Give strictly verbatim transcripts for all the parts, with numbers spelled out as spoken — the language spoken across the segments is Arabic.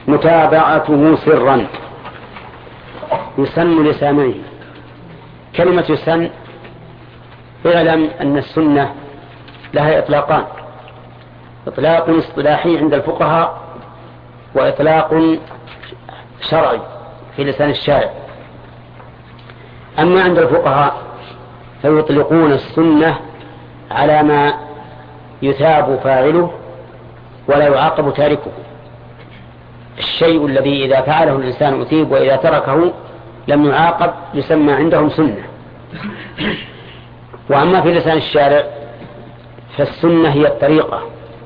متابعته سرا يسن لسامعه. كلمة يسن اعلم أن السنة لها إطلاقان: إطلاق اصطلاحي عند الفقهاء وإطلاق شرعي في لسان الشارع. أما عند الفقهاء فيطلقون السنة على ما يثاب فاعله ولا يعاقب تاركه. الشيء الذي إذا فعله الإنسان أثيب وإذا تركه لم يعاقب يسمى عندهم سنة. وأما في لسان الشارع فالسنة هي الطريقة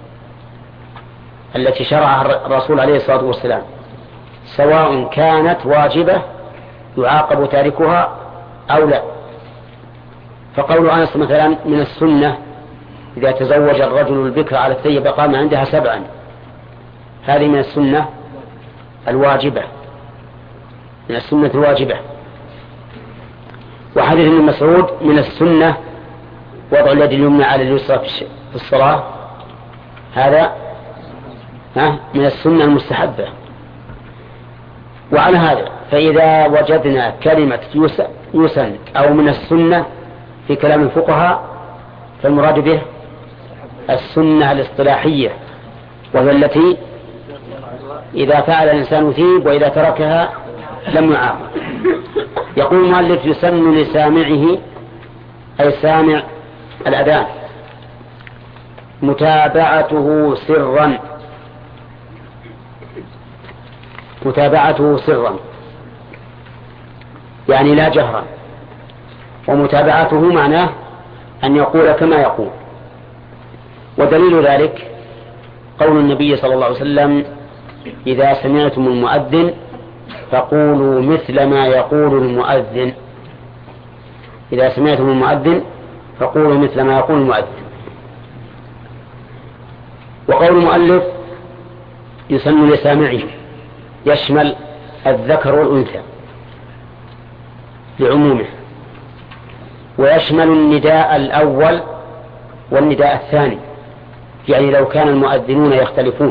التي شرعها الرسول عليه الصلاة والسلام، سواء كانت واجبة يعاقب تاركها أو لا. فقول أنس مثلا من السنة إذا تزوج الرجل البكر على الثيب قام عندها سبعا، هذه من السنة الواجبة، من السنة الواجبة. وحديث ابن مسعود من السنة وضع اليد اليمنى على اليسرى في الصلاة، هذا من السنة المستحبة. وعلى هذا فإذا وجدنا كلمة يسن أو من السنة في كلام الفقهاء فالمراد به السنة الاصطلاحية، وهي التي إذا فعل الإنسان ثيب وإذا تركها لم يعاقب. يقول المؤلف يسن لسامعه أي سامع الأذان متابعته سرا، متابعته سرا يعني لا جهرا، ومتابعته معناه أن يقول كما يقول. ودليل ذلك قول النبي صلى الله عليه وسلم: إذا سمعتم المؤذن فقولوا مثل ما يقول المؤذن. إذا سمعتم المؤذن فقولوا مثل ما يقول المؤذن. وقول المؤلف يسن لسامعه يشمل الذكر والأنثى لعمومه، ويشمل النداء الأول والنداء الثاني، يعني لو كان المؤذنون يختلفون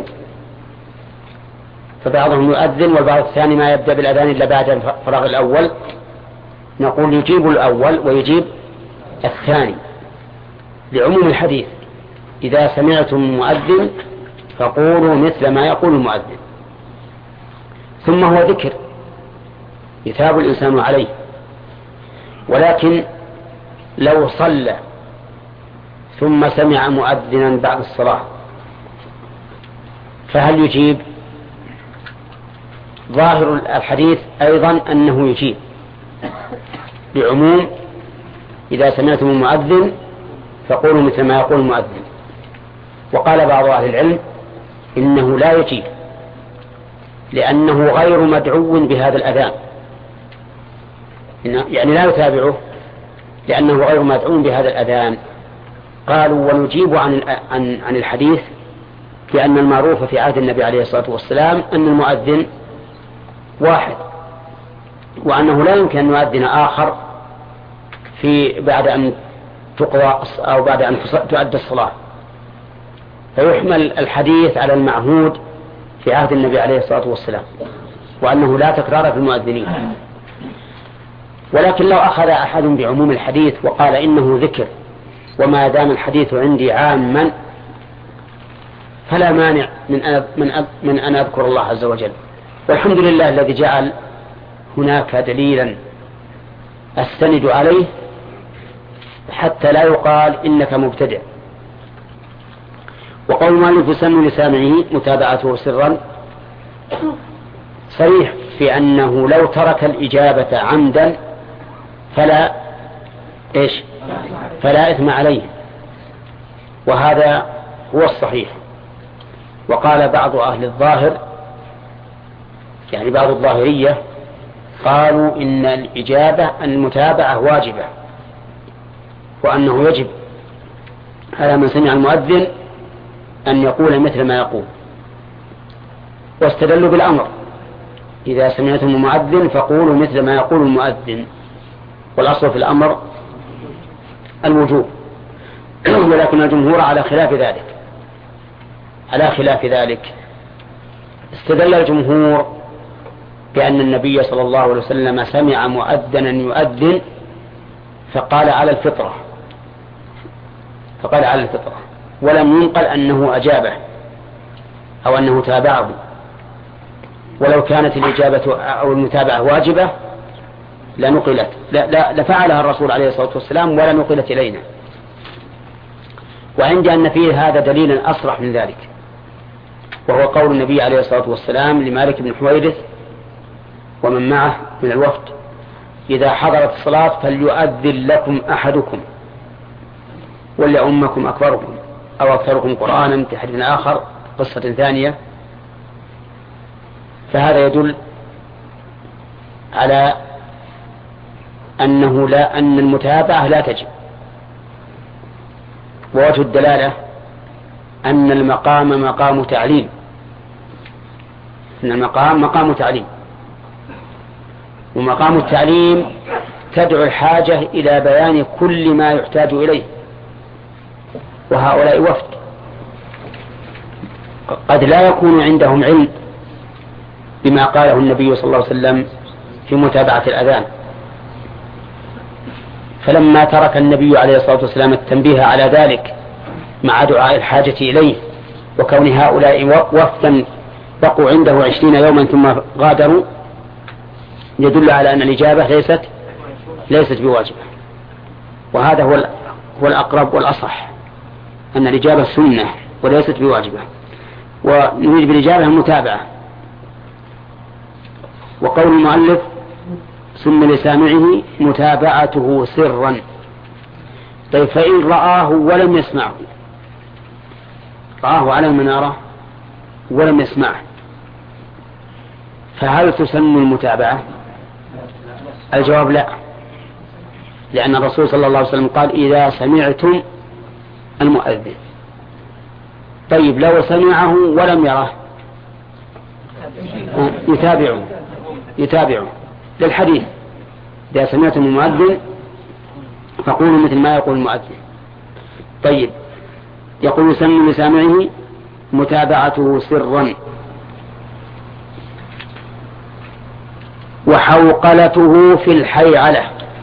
فبعضهم يؤذن والبعض الثاني ما يبدأ بالأذان إلا بعد فراغ الأول، نقول يجيب الأول ويجيب الثاني لعموم الحديث: إذا سمعتم المؤذن فقولوا مثل ما يقول المؤذن. ثم هو ذكر يثاب الإنسان عليه، ولكن لو صلى ثم سمع مؤذنا بعد الصلاة فهل يجيب؟ ظاهر الحديث أيضا أنه يجيب بعموم: إذا سمعتم المؤذن فقولوا مثل ما يقول المؤذن. وقال بعض أهل العلم إنه لا يجيب لأنه غير مدعو بهذا الأذان، يعني لا يتابعه لأنه غير مدعو بهذا الأذان. قالوا ونجيب عن عن عن الحديث لأن المعروف في عهد النبي عليه الصلاة والسلام أن المؤذن واحد، وأنه لا يمكن أن يؤذن آخر في بعد أن تقضى أو بعد أن تؤدى الصلاة، فيحمل الحديث على المعهود في عهد النبي عليه الصلاة والسلام، وأنه لا تكرار في المؤذنين. ولكن لو أخذ أحد بعموم الحديث وقال إنه ذكر وما دام الحديث عندي عاما فلا مانع من أن, من, من أن أذكر الله عز وجل. والحمد لله الذي جعل هناك دليلا أستند عليه حتى لا يقال إنك مبتدع. وقول مالك يسن لسامعه متابعته سرا صريح في أنه لو ترك الإجابة عمدا فلا إيش فلا إثم عليه، وهذا هو الصحيح. وقال بعض أهل الظاهر يعني بعض الظاهرية قالوا إن الإجابة المتابعة واجبة، وأنه يجب على من سمع المؤذن أن يقول مثل ما يقول، واستدلوا بالأمر: إذا سمعتم المؤذن فقولوا مثل ما يقول المؤذن. والأصل في الأمر الوجوب، ولكن الجمهور على خلاف ذلك على خلاف ذلك استدل الجمهور بأن النبي صلى الله عليه وسلم سمع مؤذنا يؤذن فقال على الفطرة فقال على الفطرة ولم ينقل أنه أجابه أو أنه تابعه، ولو كانت الإجابة أو المتابعة واجبة لنقلت لا لا لفعلها الرسول عليه الصلاة والسلام ولا نقلت إلينا. وعندي أن فيه هذا دليلا أصرح من ذلك، وهو قول النبي عليه الصلاة والسلام لمالك بن حويرث ومن معه من الوفد: إذا حضرت الصلاة فليؤذن لكم أحدكم وليؤمكم أكبركم أو أكثركم قرآنا، في حديث آخر قصة ثانية. فهذا يدل على أنه لا أن المتابعة لا تجب. ووجه الدلالة أن المقام مقام تعليم، أن المقام مقام تعليم، ومقام التعليم تدعو الحاجة إلى بيان كل ما يحتاج إليه، وهؤلاء وفد قد لا يكون عندهم علم بما قاله النبي صلى الله عليه وسلم في متابعة الأذان، فلما ترك النبي عليه الصلاة والسلام التنبيه على ذلك مع دعاء الحاجة إليه وكون هؤلاء وفدا بقوا عنده عشرين يوما ثم غادروا، يدل على أن الإجابة ليست ليست بواجبة. وهذا هو هو الأقرب والأصح، أن الإجابة سنة وليست بواجبة، ونريد بالإجابة المتابعة. وقول المؤلف: سن لسامعه متابعته سرا. طيب فإن رآه ولم يسمعه، رآه على المنارة ولم يسمعه، فهل تسن المتابعة؟ الجواب لا، لأن الرسول صلى الله عليه وسلم قال: إذا سمعتم المؤذن. طيب لو سمعه ولم يره يتابعه يتابعه للحديث: إذا سمعتم المؤذن فقولوا مثل ما يقول المؤذن. طيب يقول: سن لسامعه متابعته سرا. وحوقلته في الحيعلة.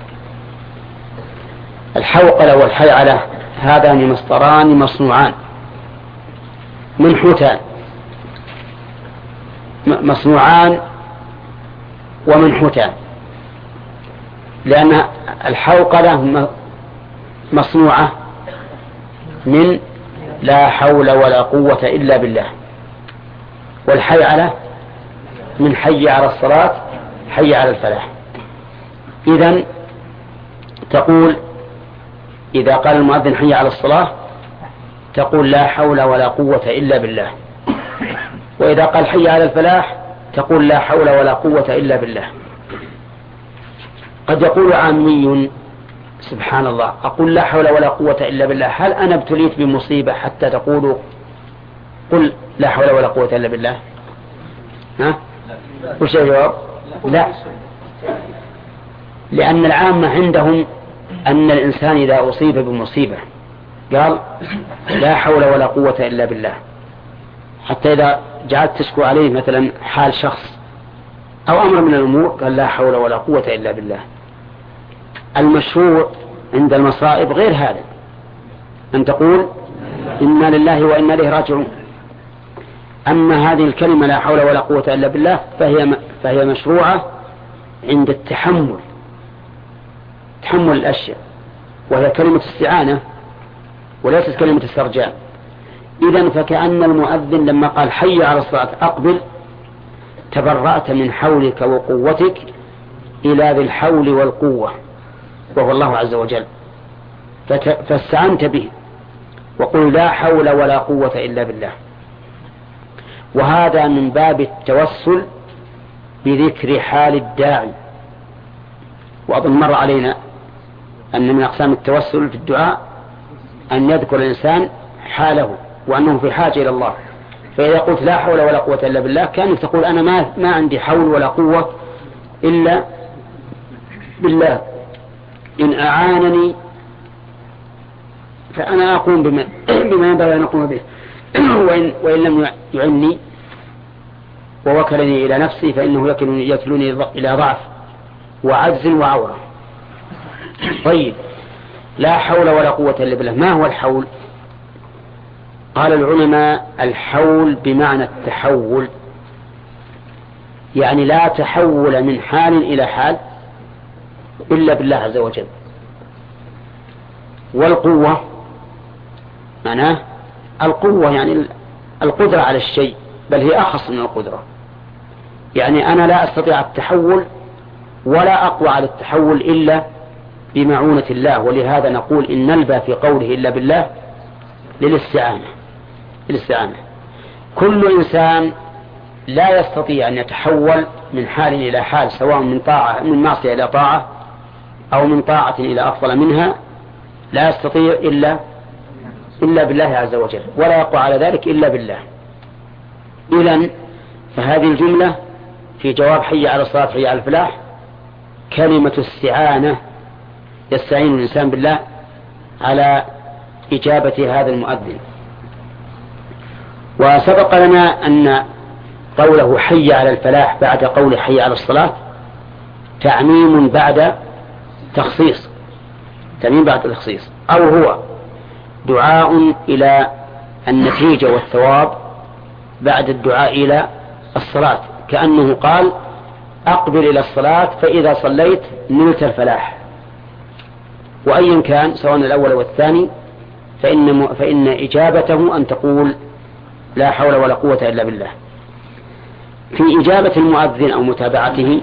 الحوقلة والحيعلة هذان مصدران مصنوعان من حوتان، مصنوعان ومن حوتان، لأن الحوقلة مصنوعة من لا حول ولا قوة إلا بالله، والحيعلة من حي على الصلاة حي على الفلاح. إذن تقول إذا قال المؤذن حي على الصلاة تقول لا حول ولا قوة إلا بالله، وإذا قال حي على الفلاح تقول لا حول ولا قوة إلا بالله. قد يقول عامي: سبحان الله، أقول لا حول ولا قوة إلا بالله، هل أنا ابتليت بمصيبة حتى تقولوا قل لا حول ولا قوة إلا بالله؟ ها؟ وش الجواب؟ لا، لأن العامة عندهم أن الإنسان إذا أصيب بمصيبة قال لا حول ولا قوة إلا بالله، حتى إذا جعلت تشكو عليه مثلا حال شخص أو أمر من الأمور قال لا حول ولا قوة إلا بالله. المشروع عند المصائب غير هذا، أن تقول إنا لله وإنا إليه راجعون. أما هذه الكلمة لا حول ولا قوة إلا بالله فهي فهي مشروعة عند التحمل، تحمل الأشياء، وهي كلمة استعانة وليست كلمة استرجاع. إذن فكأن المؤذن لما قال حي على الصلاة أقبل، تبرأت من حولك وقوتك إلى ذي الحول والقوة وهو الله عز وجل، فاستعنت به وقل لا حول ولا قوة إلا بالله. وهذا من باب التوسل بذكر حال الداعي. وأظن مر علينا أن من أقسام التوسل في الدعاء أن يذكر الإنسان حاله وأنه في حاجة إلى الله، فإذا قلت لا حول ولا قوة إلا بالله كأنك تقول أنا ما, ما عندي حول ولا قوة إلا بالله، إن أعانني فأنا أقوم بما, بما ينبغي أن أقوم به وإن, وإن لم يعني ووكلني إلى نفسي فإنه يكلني, يكلني إلى ضعف وعجز وعورة. طيب، لا حول ولا قوة إلا بالله. ما هو الحول؟ قال العلماء الحول بمعنى التحول، يعني لا تحول من حال إلى حال إلا بالله عز وجل. والقوة معناه القوة يعني القدرة على الشيء، بل هي أخص من القدرة. يعني أنا لا أستطيع التحول ولا أقوى على التحول إلا بمعونة الله. ولهذا نقول إن نلبى في قوله إلا بالله للاستعانة. للاستعانة. كل إنسان لا يستطيع أن يتحول من حال إلى حال، سواء من طاعة من معصية إلى طاعة أو من طاعة إلى أفضل منها، لا يستطيع إلا إلا بالله عز وجل، ولا يقوى على ذلك إلا بالله. إذن فهذه الجملة في جواب حي على الصلاة حي على الفلاح كلمة استعانة، يستعين الإنسان بالله على إجابة هذا المؤذن. وسبق لنا أن قوله حي على الفلاح بعد قول حي على الصلاة تعميم بعد تخصيص، تعميم بعد تخصيص، أو هو دعاء إلى النتيجة والثواب بعد الدعاء إلى الصلاة، كأنه قال أقبل إلى الصلاة فإذا صليت نلت الفلاح. وأيا كان سواء الأول والثاني فإن, فإن إجابته أن تقول لا حول ولا قوة إلا بالله. في إجابة المؤذن أو متابعته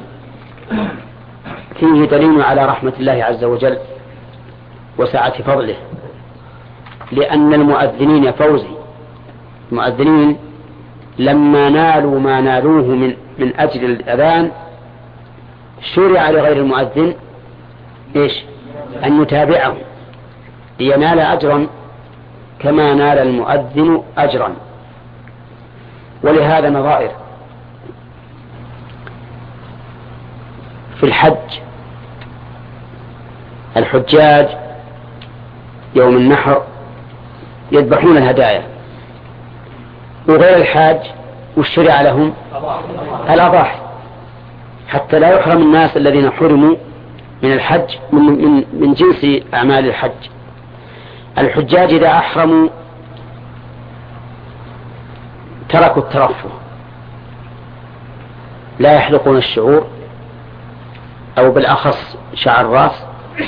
فيه دليل على رحمة الله عز وجل وسعة فضله، لأن المؤذنين يا فوزي المؤذنين لما نالوا ما نالوه من, من أجل الأذان شرع لغير المؤذن إيش؟ أن يتابعه لينال أجرا كما نال المؤذن أجرا. ولهذا نظائر في الحج، الحجاج يوم النحر يذبحون الهدايا، وغير الحاج والشرع لهم الأضاحي، حتى لا يحرم الناس الذين حرموا من الحج من, من, من جنس أعمال الحج. الحجاج إذا أحرموا تركوا الترفه، لا يحلقون الشعور أو بالأخص شعر الرأس،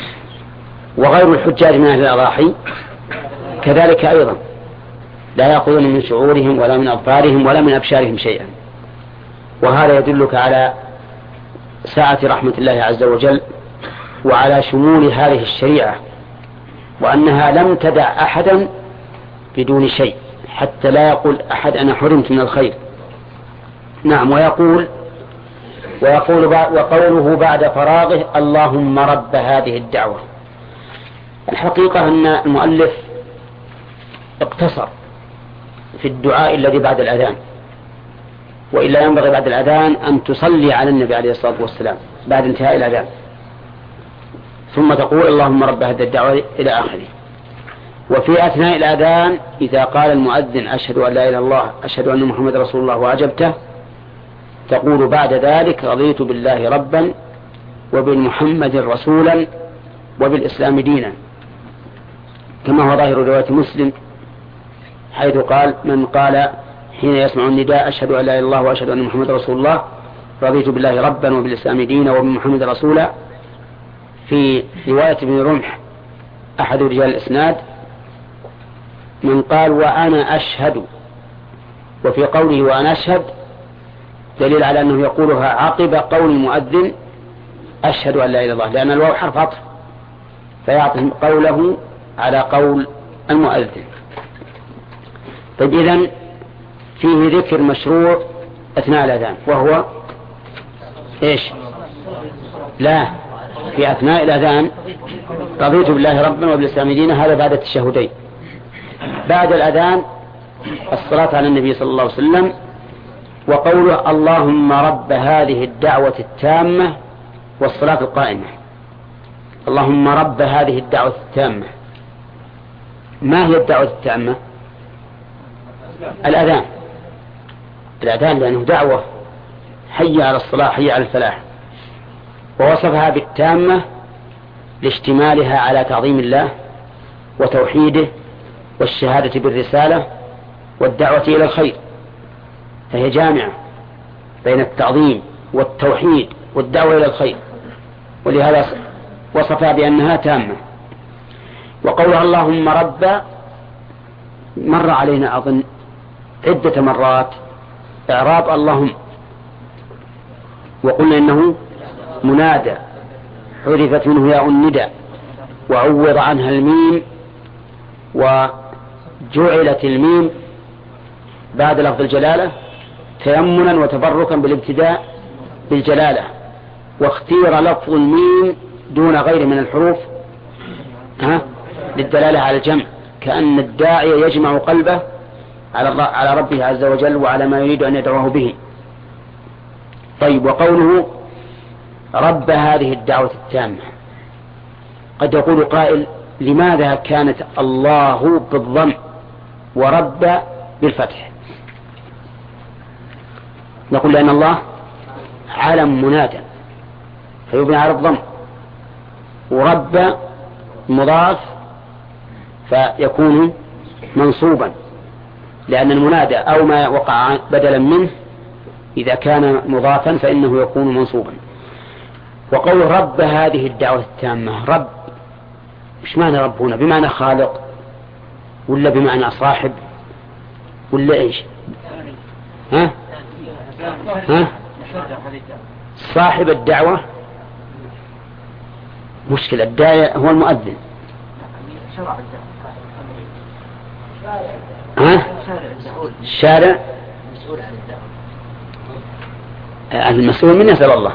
وغير الحجاج من أهل الأضاحي كذلك أيضا لا يأخذون من شعورهم ولا من أظفارهم ولا من أبشارهم شيئا. وهذا يدلك على سعة رحمة الله عز وجل وعلى شمول هذه الشريعة، وأنها لم تدع أحدا بدون شيء حتى لا يقول أحد أنا حرمت من الخير. نعم. ويقول ويقول وقوله بعد فراغه اللهم رب هذه الدعوة. الحقيقة أن المؤلف اقتصر في الدعاء الذي بعد الأذان، وإلا ينبغي بعد الأذان أن تصلي على النبي عليه الصلاة والسلام بعد انتهاء الأذان، ثم تقول اللهم رب هذه الدعوة إلى آخره. وفي أثناء الأذان إذا قال المؤذن أشهد أن لا إله إلا الله أشهد أن محمد رسول الله وأجبته، تقول بعد ذلك رضيت بالله ربا وبالمحمد رسولا وبالإسلام دينا، كما هو ظاهر رواية مسلم حيث قال من قال حين يسمع النداء أشهد أن لا إله إلا الله وأشهد أن محمد رسول الله رضيت بالله ربا وبالإسلام دينا وبمحمد رسولا. في رواية ابن رمح أحد رجال الإسناد من قال وأنا أشهد، وفي قوله وأنا أشهد دليل على أنه يقولها عقب قول المؤذن أشهد أن لا إله إلا الله، لأن الواو حرف عطف فيعطف قوله على قول المؤذن. طيب إذن فيه ذكر مشروع أثناء الأذان وهو إيش؟ لا، في أثناء الأذان رضيت بالله ربا وبالإسلام دينا، هذا بعد التشهدين. بعد الأذان الصلاة على النبي صلى الله عليه وسلم، وقوله اللهم رب هذه الدعوة التامة والصلاة القائمة. اللهم رب هذه الدعوة التامة. ما هي الدعوة التامة؟ الأذان. الأذان لأنه دعوة حي على الصلاة حي على الفلاح، ووصفها بالتامة لاشتمالها على تعظيم الله وتوحيده والشهادة بالرسالة والدعوة إلى الخير، فهي جامعة بين التعظيم والتوحيد والدعوة إلى الخير، ولهذا وصفها بأنها تامة. وقولها اللهم رب مر علينا أظن عدة مرات إعراب اللهم، وقلنا إنه منادى حذفت منه ياء الندى وعوض عنها الميم، وجعلت الميم بعد لفظ الجلالة تيمنا وتبركا بالابتداء بالجلالة، واختير لفظ الميم دون غير من الحروف ها للدلالة على الجمع، كأن الداعي يجمع قلبه على على ربه عز وجل وعلى ما يريد أن يدعوه به. طيب، وقوله رب هذه الدعوة التامة، قد يقول قائل لماذا كانت الله بالضم ورب بالفتح؟ نقول لأن الله علم منادى فيبنى على الضم، ورب مضاف فيكون منصوبا، لأن المنادى أو ما وقع بدلا منه إذا كان مضافا فإنه يكون منصوبا. وقول رب هذه الدعوة التامة، رب مش معنى رب هنا؟ بمعنى خالق ولا بمعنى صاحب ولا ايش؟ ها؟ ها؟ صاحب الدعوة مشكلة، الداعية هو المؤذن. ها؟ الشارع المسؤول من يسأل الله،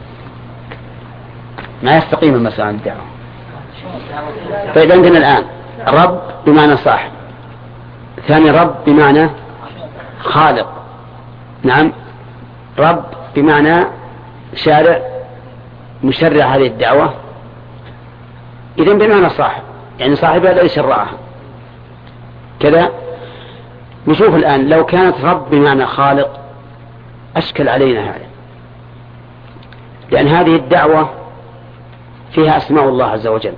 ما يستقيم المسؤول عن الدعوة. فإذا عندنا الآن رب بمعنى صاحب، ثاني رب بمعنى خالق، نعم، رب بمعنى شارع مشرع هذه الدعوة، إذن بمعنى صاحب، يعني صاحبها الذي شرعها كذا. نشوف الآن لو كانت رب بمعنى خالق أشكل علينا هذا، لأن هذه الدعوة فيها أسماء الله عز وجل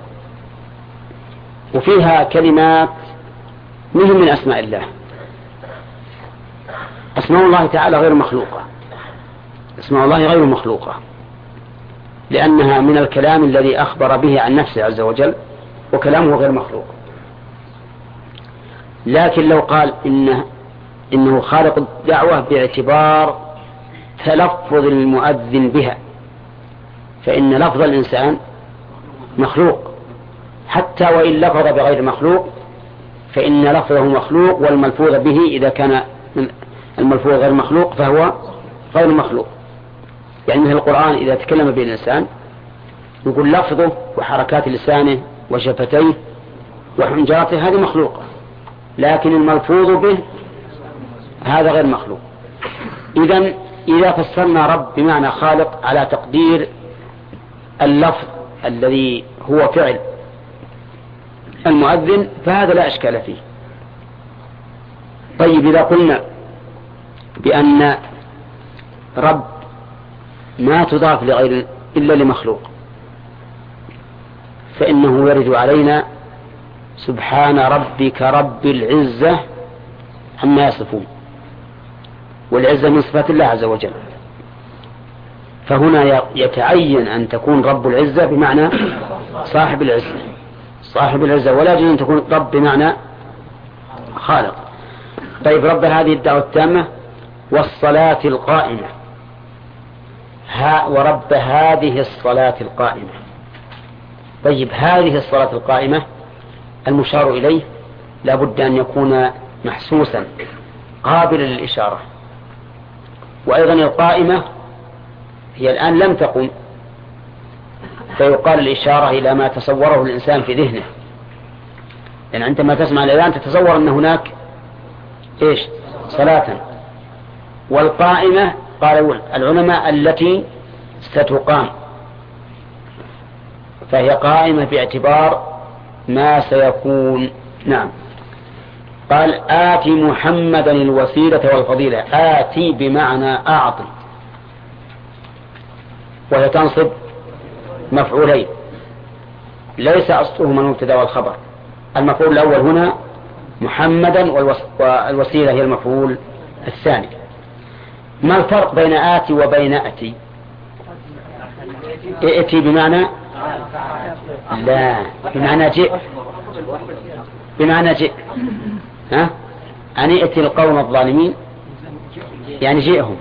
وفيها كلمات مهم من أسماء الله. أسماء الله تعالى غير مخلوقة، أسماء الله غير مخلوقة لأنها من الكلام الذي أخبر به عن نفسه عز وجل، وكلامه غير مخلوق. لكن لو قال إنه, إنه خالق الدعوة باعتبار تلفظ المؤذن بها، فإن لفظ الإنسان مخلوق، حتى وإن لفظ بغير مخلوق فإن لفظه مخلوق، والملفوظ به إذا كان الملفوظ غير مخلوق فهو غير مخلوق. يعني مثل القرآن إذا تكلم به الإنسان يقول لفظه وحركات لسانه وشفتيه وحنجرته هذه مخلوقة، لكن الملفوظ به هذا غير مخلوق. إذن إذا فسرنا رب بمعنى خالق على تقدير اللفظ الذي هو فعل المؤذن فهذا لا أشكال فيه. طيب، إذا قلنا بأن رب ما تضاف لغير إلا لمخلوق فإنه يرد علينا سبحان ربك رب العزة عما يصفون، والعزة من صفات الله عز وجل، فهنا يتعين أن تكون رب العزة بمعنى صاحب العزة صاحب العزة، ولا يجوز أن تكون رب بمعنى خالق. طيب، رب هذه الدعوة التامة والصلاة القائمة، ها ورب هذه الصلاة القائمة. طيب، هذه الصلاة القائمة المشار إليه لابد أن يكون محسوسا قابلا للإشارة، وأيضا القائمة هي الآن لم تقم، فيقال الإشارة إلى ما تصوره الإنسان في ذهنه، لأن يعني عندما تسمع الأذان تتصور أن هناك إيش صلاة. والقائمة قال العلماء التي ستقام، فهي قائمة باعتبار ما سيكون. نعم، قال آتي محمدا الوسيلة والفضيلة، آتي بمعنى أعطي، وهي تنصب مفعولين، ليس أصلهما المبتدا والخبر. المفعول الأول هنا محمدا والوسيلة هي المفعول الثاني. ما الفرق بين آتي وبين أتي؟ ائتي بمعنى لا، بمعنى جئ، بمعنى جئ. ها؟ أن ائتي القوم الظالمين يعني جئهم.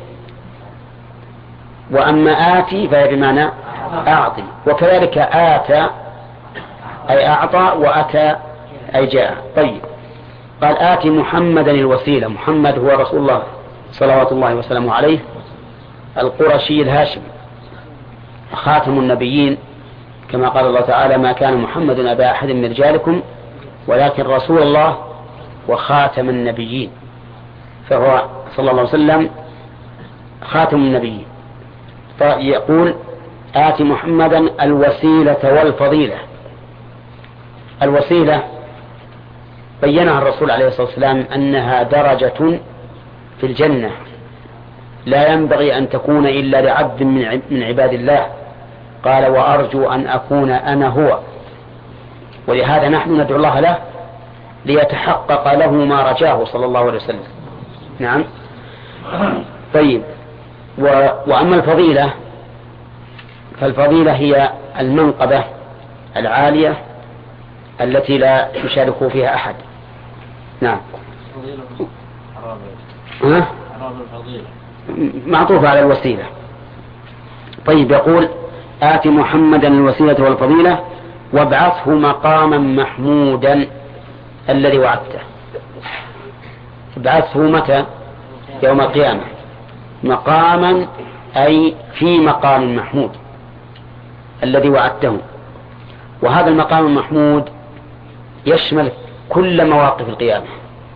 وأما آتي فهي بمعنى أعطي. وكذلك آتى أي أعطى، وأتى أي جاء. طيب، قال آتي محمدا الوسيلة. محمد هو رسول الله صلوات الله وسلامه عليه القرشي الهاشمي خاتم النبيين، كما قال الله تعالى: ما كان محمد أبا أحد من رجالكم ولكن رسول الله وخاتم النبيين. فهو صلى الله عليه وسلم خاتم النبيين. فيقول آتي محمدا الوسيلة والفضيلة. الوسيلة بينها الرسول عليه الصلاة والسلام أنها درجة في الجنة لا ينبغي أن تكون إلا لعبد من عباد الله. قال: وأرجو أن أكون أنا هو. ولهذا نحن ندعو الله له ليتحقق له ما رجاه صلى الله عليه وسلم. نعم. طيب، و... وأما الفضيلة فالفضيلة هي المنقبة العالية التي لا يشارك فيها أحد. نعم. ها؟ معطوف على الوسيلة. طيب، يقول آتي محمدا الوسيلة والفضيلة وابعثه مقاما محمودا الذي وعدته. ابعثه متى؟ يوم القيامة. مقاما أي في مقام محمود الذي وعدته. وهذا المقام المحمود يشمل كل مواقف القيامة،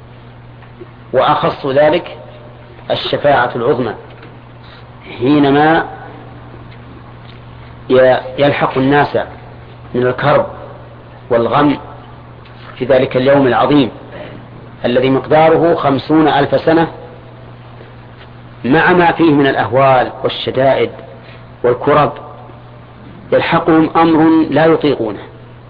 وأخص ذلك الشفاعة العظمى حينما يلحق الناس من الكرب والغم في ذلك اليوم العظيم الذي مقداره خمسون ألف سنة، مع ما فيه من الأهوال والشدائد والكرب. يلحقهم أمر لا يطيقونه،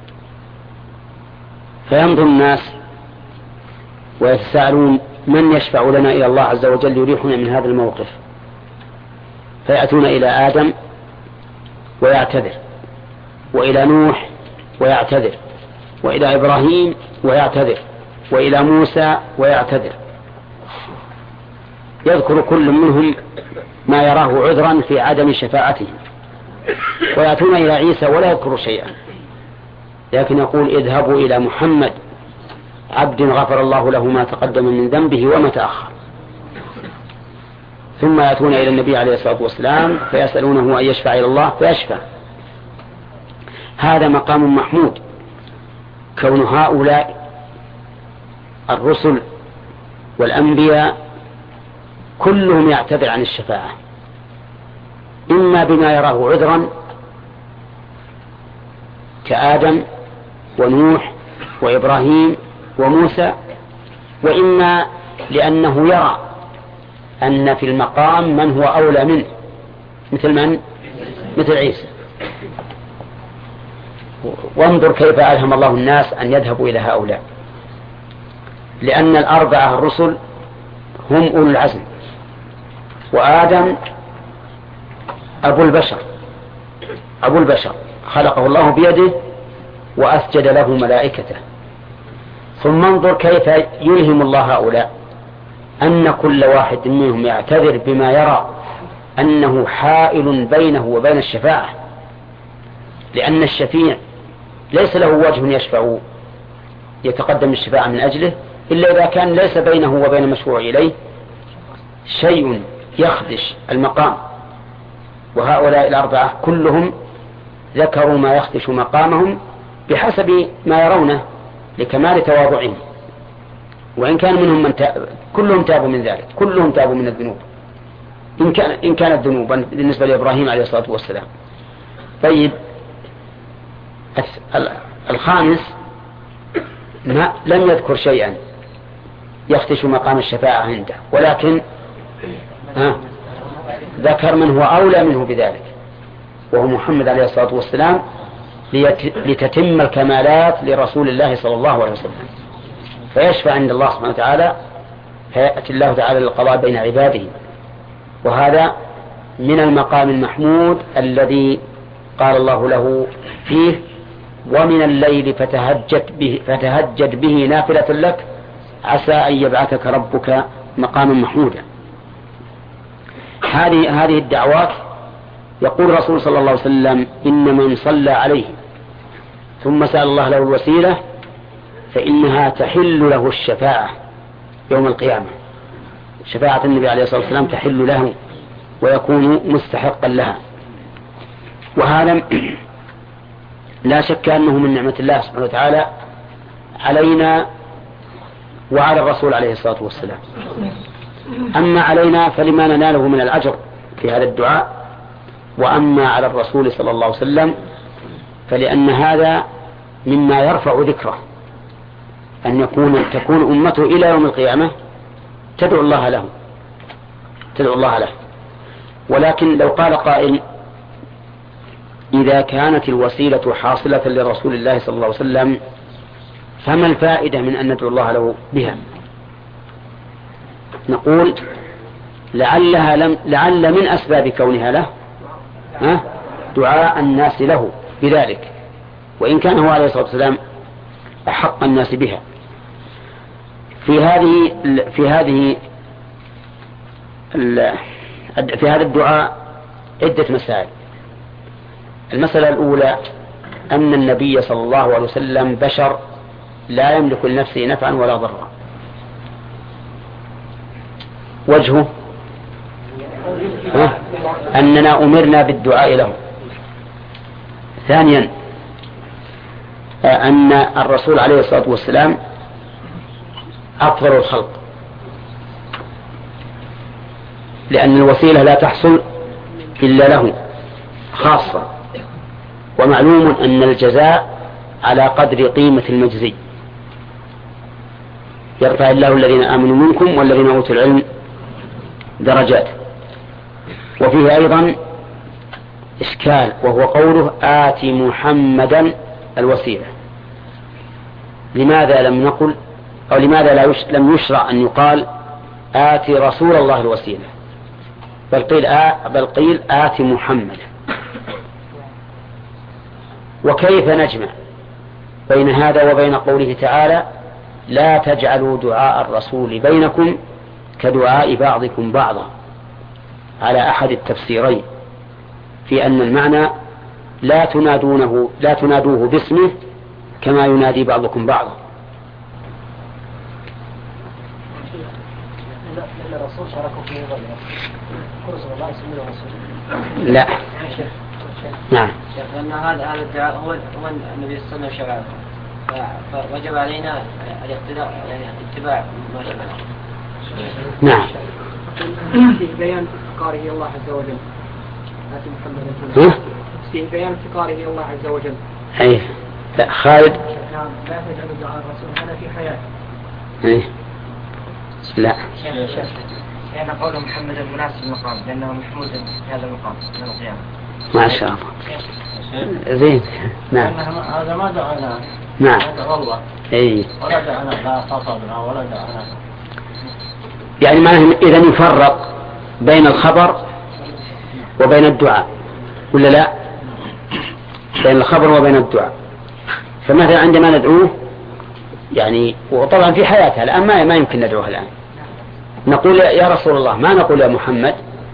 فينظر الناس ويتساءلون: من يشفع لنا إلى الله عز وجل يريحنا من هذا الموقف؟ فيأتون إلى آدم ويعتذر، وإلى نوح ويعتذر، وإلى إبراهيم ويعتذر، وإلى موسى ويعتذر. يذكر كل منهم ما يراه عذرا في عدم شفاعته. ويأتون إلى عيسى ولا يذكر شيئا، لكن يقول: اذهبوا إلى محمد عبد غفر الله له ما تقدم من ذنبه وما تأخر. ثم يأتون إلى النبي عليه الصلاة والسلام فيسألونه أن يشفع إلى الله فيشفع. هذا مقام محمود، كون هؤلاء الرسل والأنبياء كلهم يعتذر عن الشفاعة، إما بما يراه عذرا كآدم ونوح وإبراهيم وموسى، وإما لأنه يرى أن في المقام من هو أولى منه، مثل من؟ مثل عيسى. وانظر كيف ألهم الله الناس أن يذهبوا إلى هؤلاء، لأن الأربعة الرسل هم أولو العزم، وآدم أبو البشر أبو البشر خلقه الله بيده وأسجد له ملائكته. ثم انظر كيف يلهم الله هؤلاء أن كل واحد منهم يعتذر بما يرى أنه حائل بينه وبين الشفاعة، لأن الشفيع ليس له وجه يشفع يتقدم الشفاعة من أجله إلا إذا كان ليس بينه وبين المشفوع إليه شيء يخدش المقام. وهؤلاء الأربعة كلهم ذكروا ما يخدش مقامهم بحسب ما يرونه لكمال تواضعهم، وإن كان منهم من تاب كلهم تابوا من ذلك، كلهم تابوا من الذنوب إن, كان إن كانت ذنوبا بالنسبة لإبراهيم عليه الصلاة والسلام. طيب، الخامس ما لم يذكر شيئا يخدش مقام الشفاعة عنده، ولكن ها ذكر من هو أولى منه بذلك، وهو محمد عليه الصلاة والسلام لتتم الكمالات لرسول الله صلى الله عليه وسلم، فيشفع عند الله سبحانه وتعالى، فيأتي الله تعالى للقضاء بين عباده. وهذا من المقام المحمود الذي قال الله له فيه: ومن الليل فتهجد به, فتهجد به نافلة لك عسى أن يبعثك ربك مقاما محمودا. هذه هذه الدعوات يقول الرسول صلى الله عليه وسلم: إن من صلى عليه ثم سأل الله له الوسيلة فإنها تحل له الشفاعة يوم القيامة. شفاعة النبي عليه الصلاة والسلام تحل له ويكون مستحقا لها. وهذا لا شك أنه من نعمة الله سبحانه وتعالى علينا وعلى الرسول عليه الصلاة والسلام. أما علينا فلما نناله من الأجر في هذا الدعاء، وأما على الرسول صلى الله عليه وسلم فلأن هذا مما يرفع ذكره، أن يكون تكون أمته إلى يوم القيامة تدعو الله له تدعو الله له. ولكن لو قال قائل: إذا كانت الوسيلة حاصلة لرسول الله صلى الله عليه وسلم فما الفائدة من أن ندعو الله له بها؟ نقول: لعلها لم لعل من أسباب كونها له ها دعاء الناس له بذلك، وإن كان هو عليه الصلاة والسلام أحق الناس بها. في هذه في هذه في هذا الدعاء عدة مسائل. المسألة الأولى أن النبي صلى الله عليه وسلم بشر لا يملك لنفسه نفعا ولا ضرا. وجهه أننا أمرنا بالدعاء له. ثانيا أن الرسول عليه الصلاة والسلام أفضل الخلق، لأن الوسيلة لا تحصل إلا له خاصة، ومعلوم أن الجزاء على قدر قيمة المجزي. يرفع الله الذين آمنوا منكم والذين أوتوا العلم درجات. وفيه أيضا إشكال، وهو قوله: آت محمدا الوسيلة. لماذا لم نقل أو لماذا لا يش... لم يشرع أن يقال آت رسول الله الوسيلة، بل قيل آ... بل قيل آت محمد؟ وكيف نجمع بين هذا وبين قوله تعالى: لا تجعلوا دعاء الرسول بينكم كدعاء بعضكم بعضا، على أحد التفسيرين، في أن المعنى لا تنادونه لا تنادوه باسمه كما ينادي بعضكم بعضا. لا نعم، لأن هذا هذا الدعاء هو هو النبي صلى الله عليه وسلم شرعه، فوجب علينا الاقتداء يعني اتباع ما شرعه. نعم. في بيان افتقاره الله عز وجل. آتي محمد في بيان افتقاره الله عز وجل. أي لا خالد. نعم، لا تجعل دعاء الرسول هذا في حياته. أي لا. لأن قول محمد المناسب المقام، لأنه محمود في هذا المقام من القيامة. ما شاء الله. زين. نعم. هذا ما دعانا. نعم. والله. أي. ولا دعانا لا خاطبنا ولا دعانا. يعني معناه إذا يفرق بين الخبر وبين الدعاء ولا لا؟ بين الخبر وبين الدعاء. فمثلا عندما ندعوه يعني، وطبعا في حياتها الآن ما ما يمكن ندعوها الآن، نقول يا رسول الله، ما نقول يا محمد.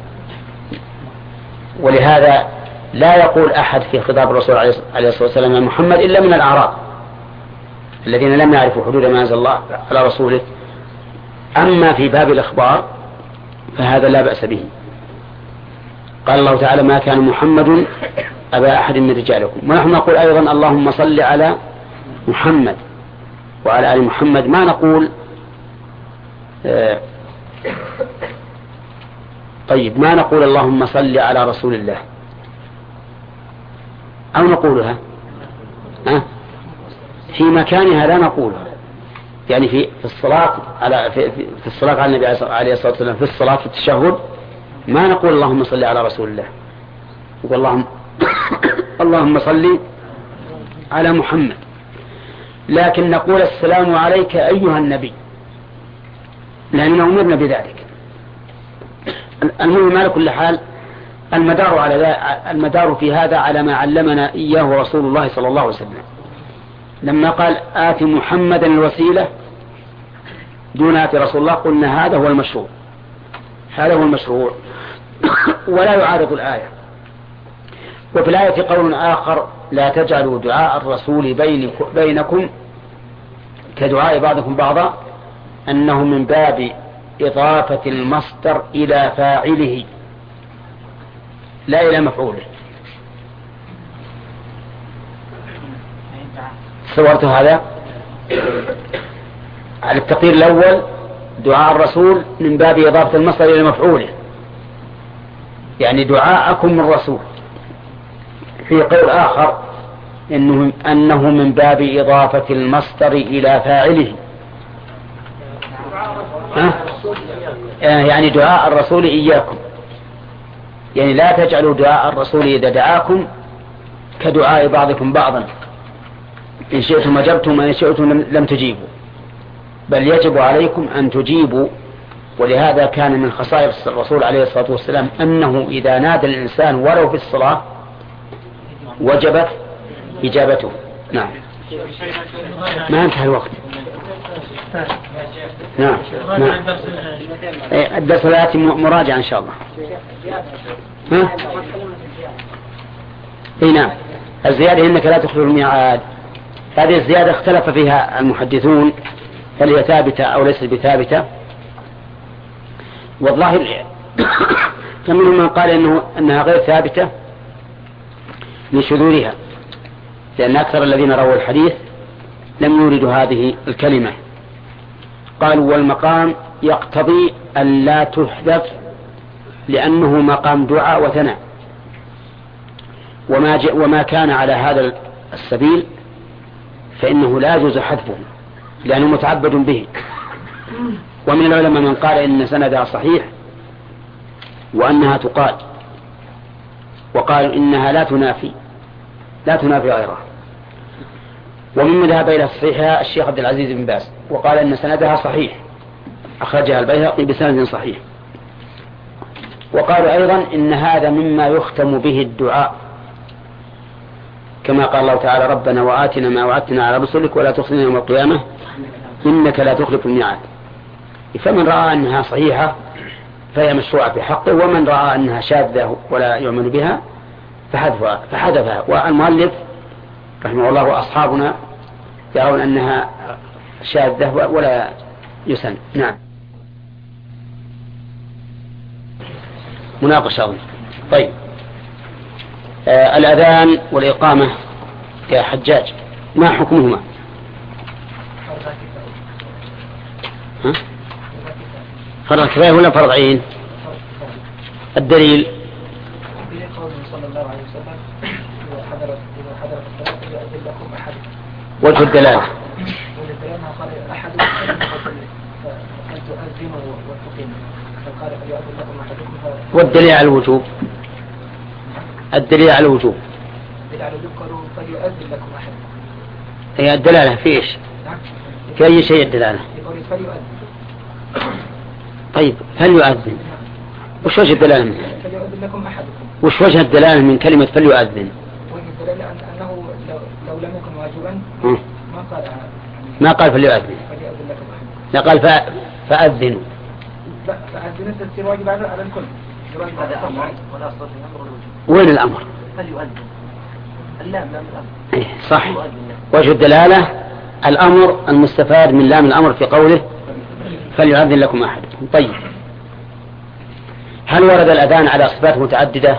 ولهذا لا يقول أحد في خطاب الرسول عليه الصلاة والسلام يا محمد إلا من الأعراب الذين لم يعرفوا حدود ما أنزل الله على رسوله. أما في باب الإخبار فهذا لا بأس به. قال الله تعالى: ما كان محمد أبا أحد من رجالكم. ونحن نقول أيضا: اللهم صل على محمد وعلى آل محمد. ما نقول آه طيب ما نقول اللهم صل على رسول الله، أو نقولها أه؟ في مكانها لا نقولها، يعني في في الصلاة على في, في الصلاة على النبي عليه الصلاة والسلام، في الصلاة في التشهد ما نقول اللهم صل على رسول الله، نقول اللهم اللهم صل على محمد، لكن نقول السلام عليك أيها النبي لأننا أمرنا بذلك. المهم على كل حال المدار على المدار في هذا على ما علمنا إياه رسول الله صلى الله عليه وسلم لما قال آت محمدا الوسيلة دون آت رسول الله، قلنا هذا هو المشروع، هذا هو المشروع ولا يعارض الآية. وفي الآية قول آخر لا تجعلوا دعاء الرسول بينكم كدعاء بعضكم بعضا، أنه من باب إضافة المصدر إلى فاعله لا إلى مفعوله. صورت هذا على التقدير الأول دعاء الرسول من باب إضافة المصدر إلى مفعوله، يعني دعاءكم الرسول. في قول آخر إنه, أنه من باب إضافة المصدر إلى فاعله، أه؟ يعني دعاء الرسول إياكم، يعني لا تجعلوا دعاء الرسول إذا دعاكم كدعاء بعضكم بعضا، إن شئتم أجبتم وإن شئتم لم تجيبوا، بل يجب عليكم أن تجيبوا. ولهذا كان من خصائص الرسول عليه الصلاة والسلام أنه إذا نادى الإنسان ولو في الصلاة وجبت إجابته. نعم ما انتهى الوقت. نعم نعم الدرس الآتي مراجعة إن شاء الله. ها؟ اي نعم الزيادة إنك لا تخلو الميعاد، هذه الزيادة اختلف فيها المحدثون هل هي ثابتة أو ليست بثابتة، والظاهر فمنهم من قال إنه أنها غير ثابتة لشذورها، لأن أكثر الذين رووا الحديث لم يوردوا هذه الكلمة. قالوا والمقام يقتضي أن لا تحذف لأنه مقام دعاء وثناء، وما, وما كان على هذا السبيل فإنه لا يجوز حذفه لأنه متعبد به. ومن العلماء من قال إن سندها صحيح وأنها تقال، وقالوا إنها لا تنافي لا تنافي غيرها. ومن مذهب إلى صحيحها الشيخ عبد العزيز بن باز، وقال إن سندها صحيح أخرجها البيهقي بسند صحيح. وقالوا أيضا إن هذا مما يختم به الدعاء، كما قال الله تعالى ربنا وآتنا ما وعدتنا على رسلك ولا تخزنا يوم القيامة إنك لا تخلف الميعاد. فمن رأى أنها صحيحة فهي مشروعة في حقه، ومن رأى أنها شاذة ولا يؤمن بها فحذفها, فحذفها. والمؤلف رحمه الله وأصحابنا يرون أنها شاذة ولا يسن. نعم مناقشة أظن. طيب آه الأذان والإقامة يا حجاج ما حكمهما؟ ها؟ فرض كفاية ولا فرض عين؟ الدليل وجه الدلالة والدليل على الوجوب. الدليل على الوجوب هي الدلالة في إيش؟ في أي شيء الدلالة؟ طيب فليؤذن وش وجه الدلالة منه؟ وش وجه الدلالة من كلمة فليؤذن؟ وجه الدلالة أنه لو لم يكن واجبا ما قال ما قال فليؤذن، لا قال فأذنوا. لا فأذنوا تصير واجب على الكل. وين الأمر؟ فليؤذن اللام لام الأمر. صح. وجه الدلالة الأمر المستفاد من لام الأمر في قوله فليؤذن لكم أحدكم. طيب هل ورد الأذان على صفات متعددة؟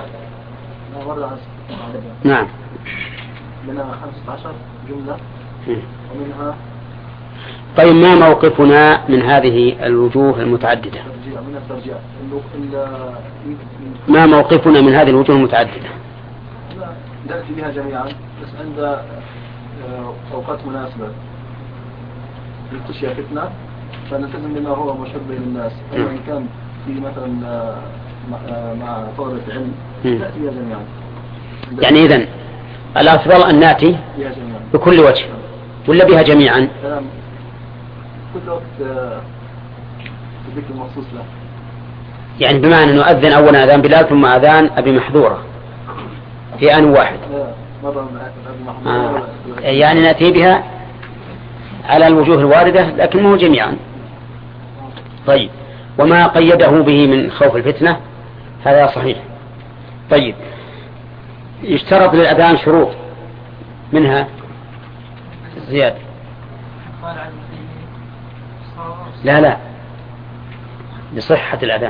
نعم منها خمسة عشر جملة ومنها. طيب ما موقفنا من هذه الوجوه المتعددة؟ من الترجيع. ما موقفنا من هذه الوجوه المتعددة؟ نأتي بها جميعا بس عند أوقات مناسبة للتشيع فتنة فنلتزم بما هو مشهور بين الناس. أما إن كان في مثلا مع طلبة العلم نأتي بها جميعا. يعني إذن الأفضل أن نأتي بكل وجه ولا بها جميعا؟ كل وقت ذكر مخصوص له، يعني بمعنى نؤذن أولا أذان بلال ثم أذان أبي محذورة في آن واحد. آه. يعني نأتي بها على الوجوه الواردة لكن مو جميعا. طيب، وما قيده به من خوف الفتنة هذا صحيح. طيب، يشترط للأذان شروط منها زيادة. لا لا لصحة الأذان.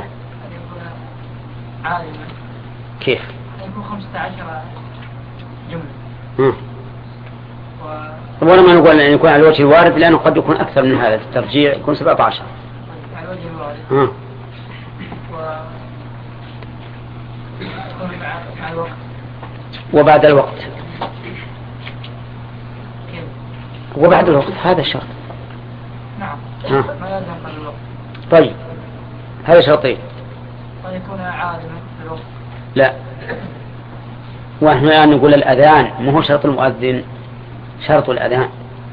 كيف؟ يكون خمسة عشر جملة. مم. ولا ما نقول أن يكون على الوجه الوارد لأنه قد يكون أكثر من هذا، الترجيع يكون سبعة عشر على الوجه الوارد. مم. و... مع الوقت. وبعد الوقت. وبعد الوقت هذا شرط. نعم. ها. ما لازم قبل الوقت. طيب، هذا شرطين. قد يكون عادما في الوقت. لا، ونحن الآن نقول الأذان ما هو شرط المؤذن، شرط الأذان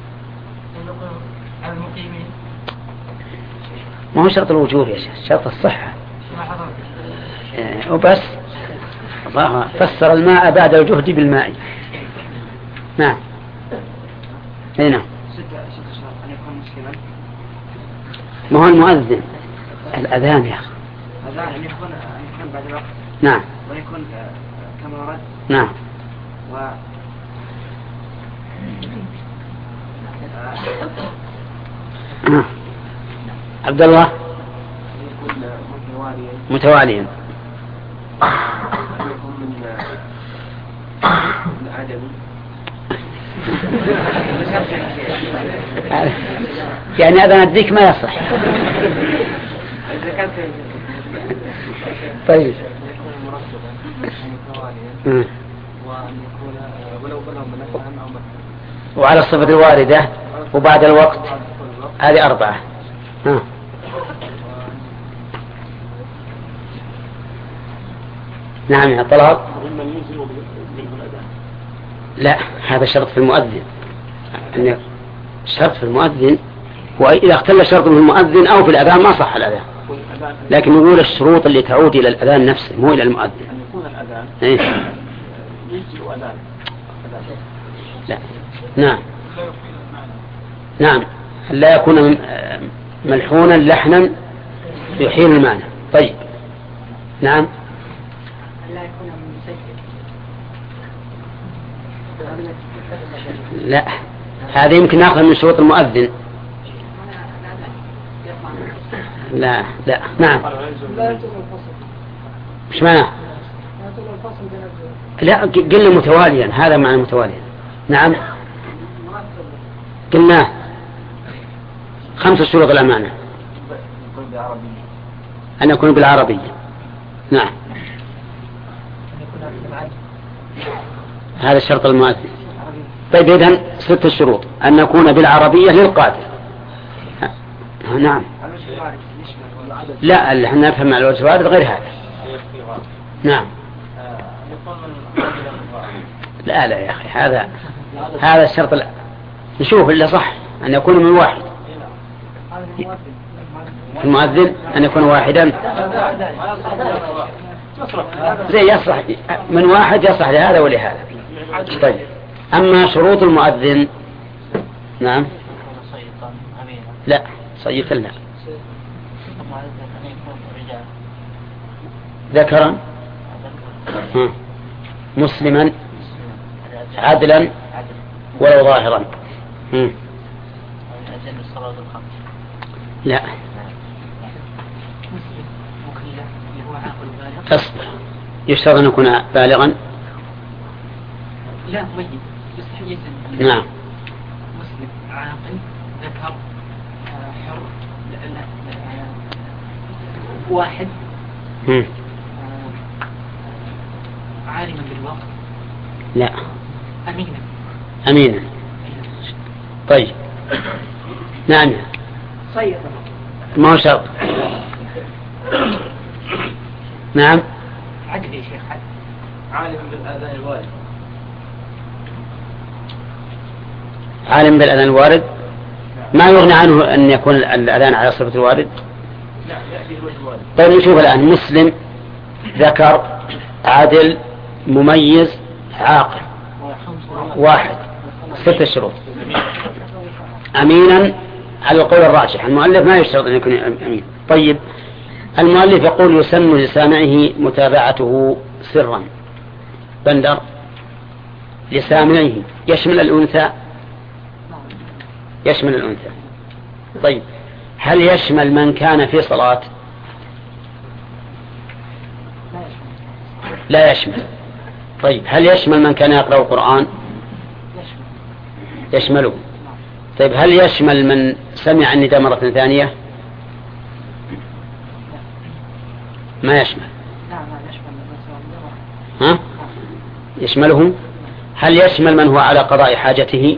على المقيمين. ما هو شرط الوجوب يا شيخ، شرط الصحة. ما حضرت. إيه وبس. الله فسر الماء بعد الجهد بالماء. نعم. اي نعم. ما هو المؤذن الأذان يا أخي. الأذان أن يكون أن يكون بعد الوقت. نعم. ويكون كما ورد. نعم. و آه. عبد الله. يكون متواليا. متواليا. يكون من من عدم. يعني هذا نديك ما يصح. طيب. وأن يكون ولو بلغ مثلا أو مثلا. وعلى الصفة الواردة وبعد الوقت هذه أربعة. ها. نعم يا طلال. لا، هذا شرط في المؤذن. أن شرط في المؤذن، وإذا اختل شرط في المؤذن أو في الأذان ما صح الأذان. لكن نقول الشروط اللي تعود إلى الأذان نفسه مو إلى المؤذن. أن يكون الأذان إيه؟ يجزئ أذان. لا. نعم. نعم، لا يكون ملحونا لحنا يحيل المعنى. طيب. نعم. لا يكون مسجل. لا، هذا يمكن ناخذ من شروط المؤذن. لا لا. نعم. مش معنى؟ لا، قلنا متواليا، هذا معنى متواليا. نعم. قلنا خمس شروط الأمانة. أن يكون بالعربية. نعم. هذا الشرط المؤذن. طيب، إذن ست الشروط أن نكون بالعربية للقادر. نعم. لا، اللي احنا نفهم على الوجه الوارد غير هذا. نعم. لا لا يا أخي، هذا هذا الشرط. لا نشوف اللي صح أن يكون من واحد. المؤذن أن يكون واحدا زي يصلح من واحد، يصلح لهذا ولهذا. طيب، أما شروط المؤذن. نعم. لا، صيتا لا. ذكرا مسلما عدلا ولو ظاهرا. لا. أصبر، يشترط أن يكون بالغا. لا، ميت يستحيل. نعم. مسلم عاقل ذكر حر واحد. مم. عالما بالوقت. لا. أمينا. أمينا. طيب. نعم. صيغ. ما هو شرط. نعم. عدل يا شيخ. عالم بالآذان الوارد. عالم بالأذان الوارد ما يغني عنه أن يكون الأذان على صفة الوارد. لا يأتي الوجه الوارد. طيب نشوف الآن مسلم ذكر عادل مميز عاقل واحد ستة شروط. أمينا على القول الراجح، المؤلف ما يشترط أن يكون أمين. طيب المؤلف يقول يسن لسامعه متابعته سرا. بندر لسامعه يشمل الأنثى؟ يشمل الأنثى. طيب هل يشمل من كان في صلاة؟ لا يشمل. طيب هل يشمل من كان يقرأ القرآن؟ يشمله. طيب هل يشمل من سمع النداء مرة ثانية؟ ما يشمل. ها؟ يشمله. هل يشمل من هو على قضاء حاجته؟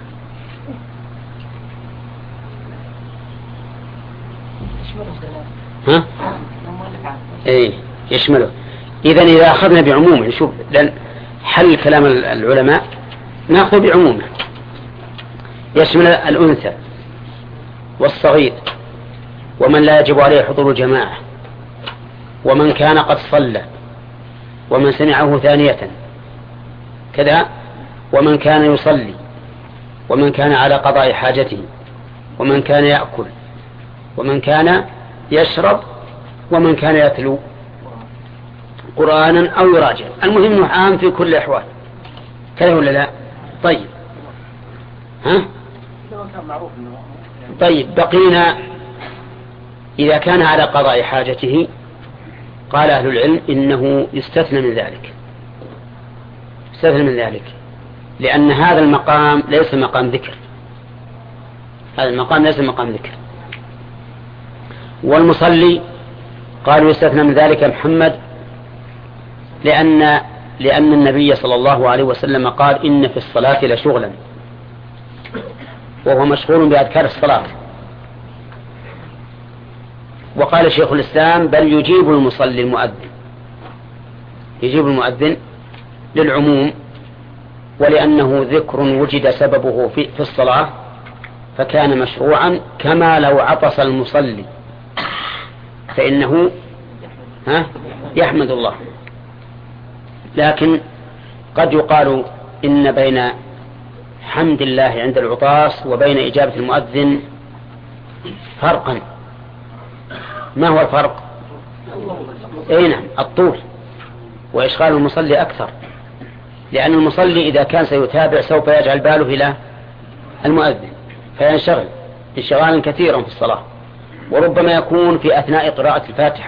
ها؟ ايه يشمله. اذا اذا اخذنا بعمومه نشوف حل كلام العلماء ناخذ بعمومه يشمل الأنثى والصغير ومن لا يجب عليه حضور الجماعة ومن كان قد صلى ومن سمعه ثانية كذا ومن كان يصلي ومن كان على قضاء حاجته ومن كان يأكل ومن كان يشرب ومن كان يتلو قرآنا أو يراجع. المهم عام في كل الأحوال كذا ولا لا؟ طيب ها؟ طيب بقينا إذا كان على قضاء حاجته قال أهل العلم إنه يستثنى من ذلك يستثنى من ذلك لأن هذا المقام ليس مقام ذكر هذا المقام ليس مقام ذكر. والمصلي قالوا يستثنى من ذلك محمد لأن لأن النبي صلى الله عليه وسلم قال إن في الصلاة لشغلا وهو مشغول بأذكار الصلاة. وقال شيخ الإسلام بل يجيب المصلي المؤذن يجيب المؤذن للعموم ولأنه ذكر وجد سببه في, في الصلاة فكان مشروعا كما لو عطس المصلي فإنه ها يحمد الله. لكن قد يقال إن بين حمد الله عند العطاس وبين إجابة المؤذن فرقا. ما هو الفرق؟ اي نعم الطول وإشغال المصلي أكثر لأن المصلي إذا كان سيتابع سوف يجعل باله إلى المؤذن فينشغل انشغالا كثيرا في الصلاة وربما يكون في أثناء قراءة الفاتحة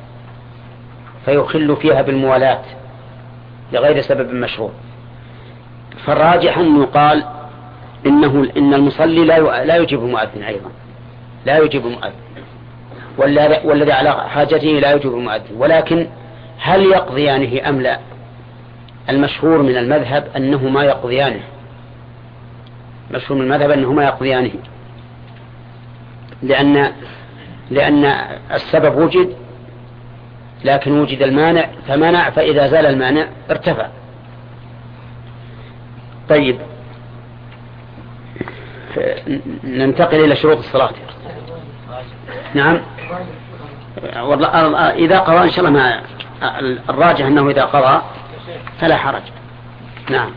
فيخل فيها بالموالاة لغير سبب مشروع. فالراجح أن يقال إنه إن المصلي لا لا يجيب المؤذن أيضا لا يجيب المؤذن والذي على حاجته لا يجيب المؤذن. ولكن هل يقضيانه أم لا؟ المشهور من المذهب أنه ما يقضيانه مشهور من المذهب أنه ما يقضيانه لأن لأن السبب وجد لكن وجد المانع فمنع فإذا زال المانع ارتفع. طيب ننتقل إلى شروط الصلاة. نعم والله إذا قضى إن شاء الله ما الراجح أنه إذا قضى فلا حرج. نعم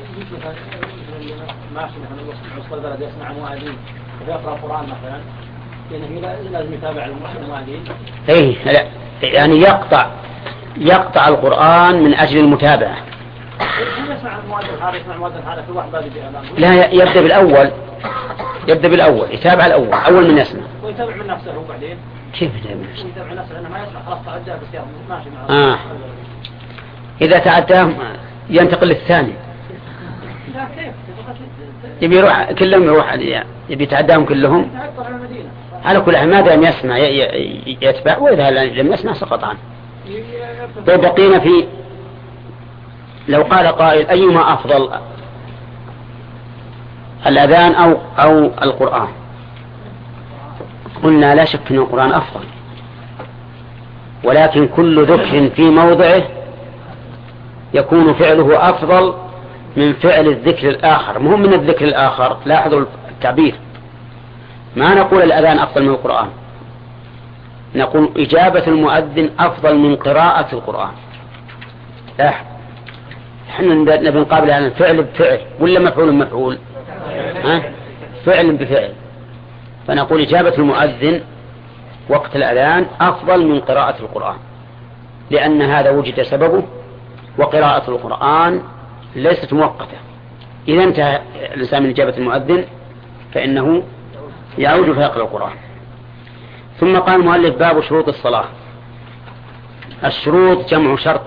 ماشي مثلا وسط البلد يسمع مؤذن ويقرأ القرآن مثلا لأنه لازم يتابع المؤذن. إيه لا يعني يقطع يقطع القرآن من أجل المتابعة. لا يبدأ بالأول يبدأ بالأول يتابع الأول أول من يسمع ويتابع من نفسه وبعدين كيف يتابع من نفسه؟ يتابع نفسه لأنه ما يسمع خلاص تعداه بس ماشي معه. آه إذا تعداه ينتقل للثاني يبي يروح كلهم يروح يبي يتعداهم كلهم على كل حال ما دام يسمع يتبع وإذا لم يسمع سقط عنه. طيب بقينا في لو قال قائل أيما أفضل الأذان أو أو القرآن قلنا لا شك أن القرآن أفضل ولكن كل ذكر في موضعه يكون فعله أفضل من فعل الذكر الآخر. مهم من الذكر الآخر، لاحظوا التعبير، ما نقول الأذان أفضل من القرآن، نقول إجابة المؤذن أفضل من قراءة القرآن. لاحظ، احنا نبي نقابل عن الفعل بفعل ولا مفعول مفعول؟ ها؟ فعل بفعل. فنقول إجابة المؤذن وقت الأذان أفضل من قراءة القرآن، لأن هذا وجد سببه، وقراءة القرآن ليست مؤقتة. إذا انتهى الإنسان من إجابة المؤذن فإنه يعود فيقرأ القرآن. ثم قال المؤلف: باب شروط الصلاة. الشروط جمع شرط.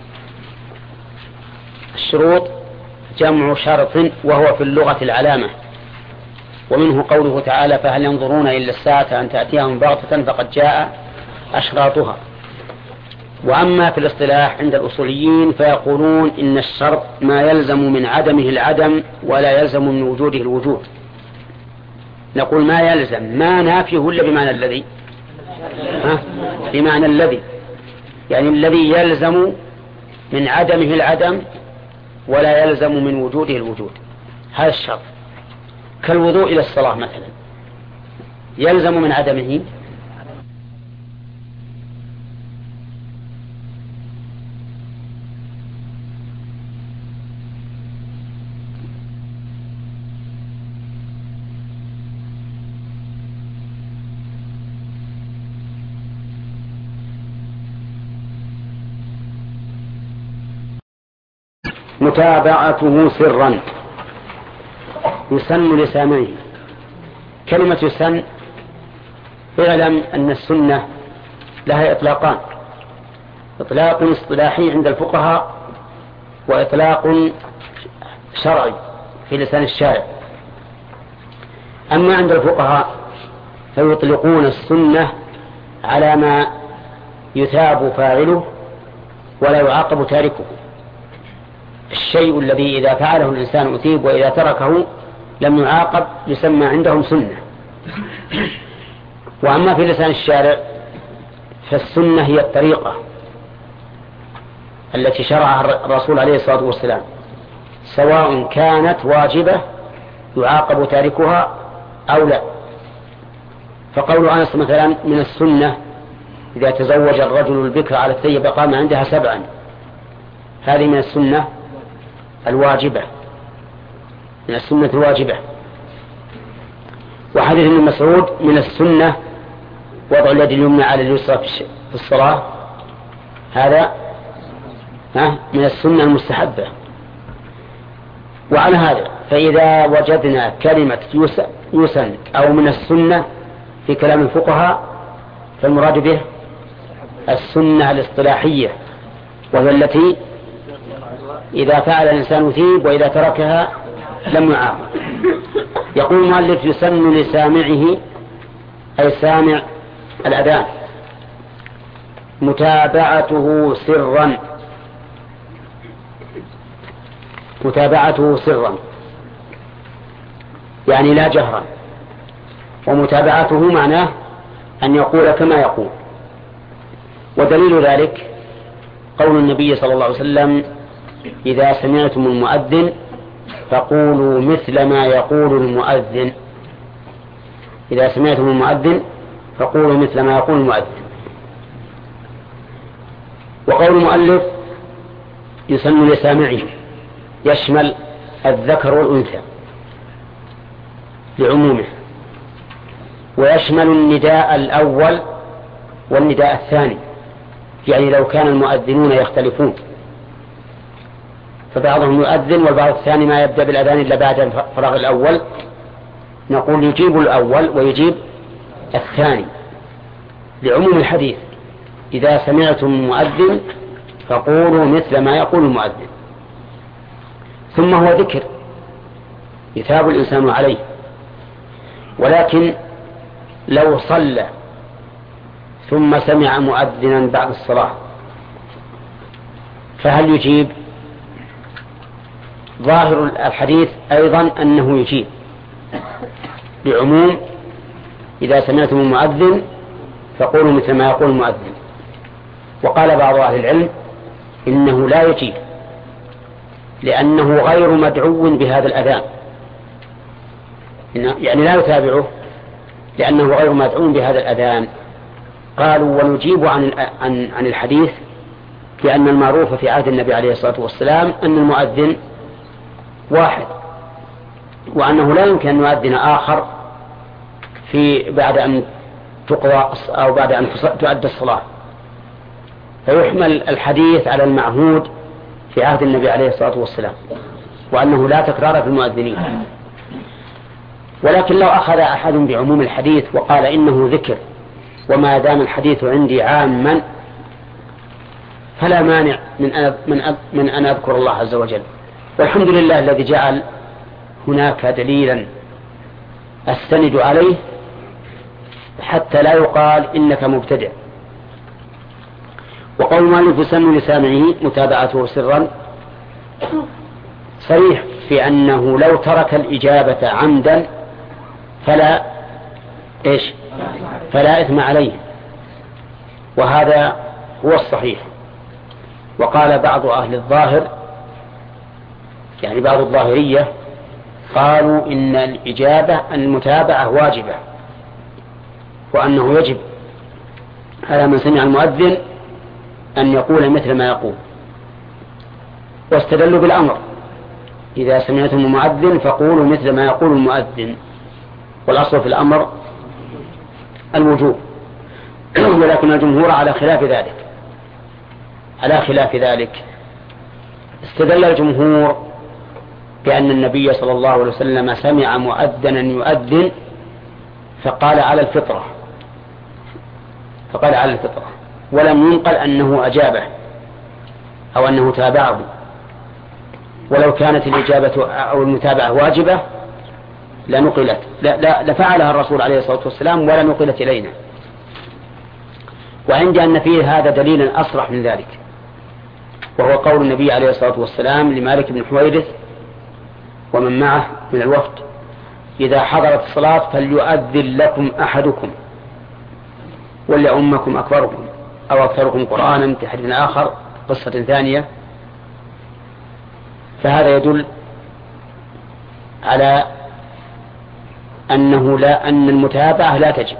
الشروط جمع شرط، وهو في اللغة العلامة، ومنه قوله تعالى: فهل ينظرون إلا الساعة أن تأتيهم بغتة فقد جاء أشراطها. وأما في الاصطلاح عند الأصوليين فيقولون إن الشرط ما يلزم من عدمه العدم ولا يلزم من وجوده الوجود. نقول ما يلزم، ما نافيه إلا بمعنى الذي، ها؟ بمعنى الذي، يعني الذي يلزم من عدمه العدم ولا يلزم من وجوده الوجود. هذا الشرط، كالوضوء إلى الصلاة مثلا يلزم من عدمه متابعته سرا، يسن لسامعه. كلمة يسن، اعلم أن السنة لها إطلاقان: إطلاق اصطلاحي عند الفقهاء، وإطلاق شرعي في لسان الشارع. أما عند الفقهاء فيطلقون السنة على ما يثاب فاعله ولا يعاقب تاركه. الشيء الذي إذا فعله الإنسان أثيب وإذا تركه لم يعاقب يسمى عندهم سنة. وأما في لسان الشارع فالسنة هي الطريقة التي شرعها الرسول عليه الصلاة والسلام، سواء كانت واجبة يعاقب تاركها أو لا. فقول أنس مثلا: من السنة إذا تزوج الرجل البكر على الثيب قام عندها سبعا، هذه من السنة الواجبة، من السنة الواجبة. وحديث ابن مسعود: من السنة وضع اليد اليمنى على اليسرى في الصلاة، هذا من السنة المستحبة. وعلى هذا فإذا وجدنا كلمة يسن أو من السنة في كلام الفقهاء فالمراد به السنة الاصطلاحية، وهي التي إذا فعل الإنسان ثيب وإذا تركها لم يعاقب. يقول المؤلف: يسن لسامعه، أي سامع الأذان، متابعته سرا، متابعته سرا يعني لا جهرا، ومتابعته معناه أن يقول كما يقول. ودليل ذلك قول النبي صلى الله عليه وسلم: إذا سمعتم المؤذن فقولوا مثل ما يقول المؤذن. إذا سمعتم المؤذن فقولوا مثل ما يقول المؤذن. وقول المؤلف: يسن لسامعه، يشمل الذكر والأنثى لعمومه، ويشمل النداء الأول والنداء الثاني، يعني لو كان المؤذنون يختلفون فبعضهم يؤذن والبعض الثاني ما يبدأ بالأذان إلا بعد الفراغ الأول، نقول يجيب الأول ويجيب الثاني لعموم الحديث: إذا سمعتم المؤذن فقولوا مثل ما يقول المؤذن. ثم هو ذكر يثاب الإنسان عليه، ولكن لو صلى ثم سمع مؤذنا بعد الصلاة فهل يجيب؟ ظاهر الحديث أيضا أنه يجيب بعموم: إذا سمعتم المؤذن فقولوا مثل ما يقول المؤذن. وقال بعض أهل العلم إنه لا يجيب، لأنه غير مدعو بهذا الأذان، يعني لا يتابعه لأنه غير مدعو بهذا الأذان. قالوا ونجيب عن عن عن الحديث بأن المعروف في عهد النبي عليه الصلاة والسلام أن المؤذن واحد، وأنه لا يمكن أن يؤذن آخر في بعد أن تقضى أو بعد أن تؤدى الصلاة، فيحمل الحديث على المعهود في عهد النبي عليه الصلاة والسلام، وأنه لا تكرار في المؤذنين. ولكن لو أخذ أحد بعموم الحديث وقال إنه ذكر وما دام الحديث عندي عاما فلا مانع من أن من من أن أذكر الله عز وجل. والحمد لله الذي جعل هناك دليلا أستند عليه حتى لا يقال إنك مبتدع. وقول المؤلف يسن لسامعه متابعته سرا صريح في أنه لو ترك الإجابة عمدا فلا إيش فلا إثم عليه، وهذا هو الصحيح. وقال بعض أهل الظاهر يعني بعض الظاهرية قالوا إن الإجابة المتابعة واجبة، وأنه يجب على من سمع المؤذن أن يقول مثل ما يقول، واستدلوا بالأمر إذا سمعتم المؤذن فقولوا مثل ما يقول المؤذن، والأصل في الأمر الوجوب. ولكن الجمهور على خلاف ذلك على خلاف ذلك استدل الجمهور بأن النبي صلى الله عليه وسلم سمع مؤذنا يؤذن فقال على الفطرة فقال على الفطرة ولم ينقل أنه أجابه أو أنه تابعه. ولو كانت الإجابة أو المتابعة واجبة لنقلت لا لا لفعلها الرسول عليه الصلاة والسلام ولا نقلت إلينا. وعندي أن فيه هذا دليلا أصرح من ذلك، وهو قول النبي عليه الصلاة والسلام لمالك بن حويرث ومن معه من الوفد: إذا حضرت الصلاة فليؤذن لكم أحدكم وليؤمكم أكبركم أو أكثركم قرآنا، في حديث آخر قصة ثانية. فهذا يدل على أنه لا أن المتابعة لا تجب.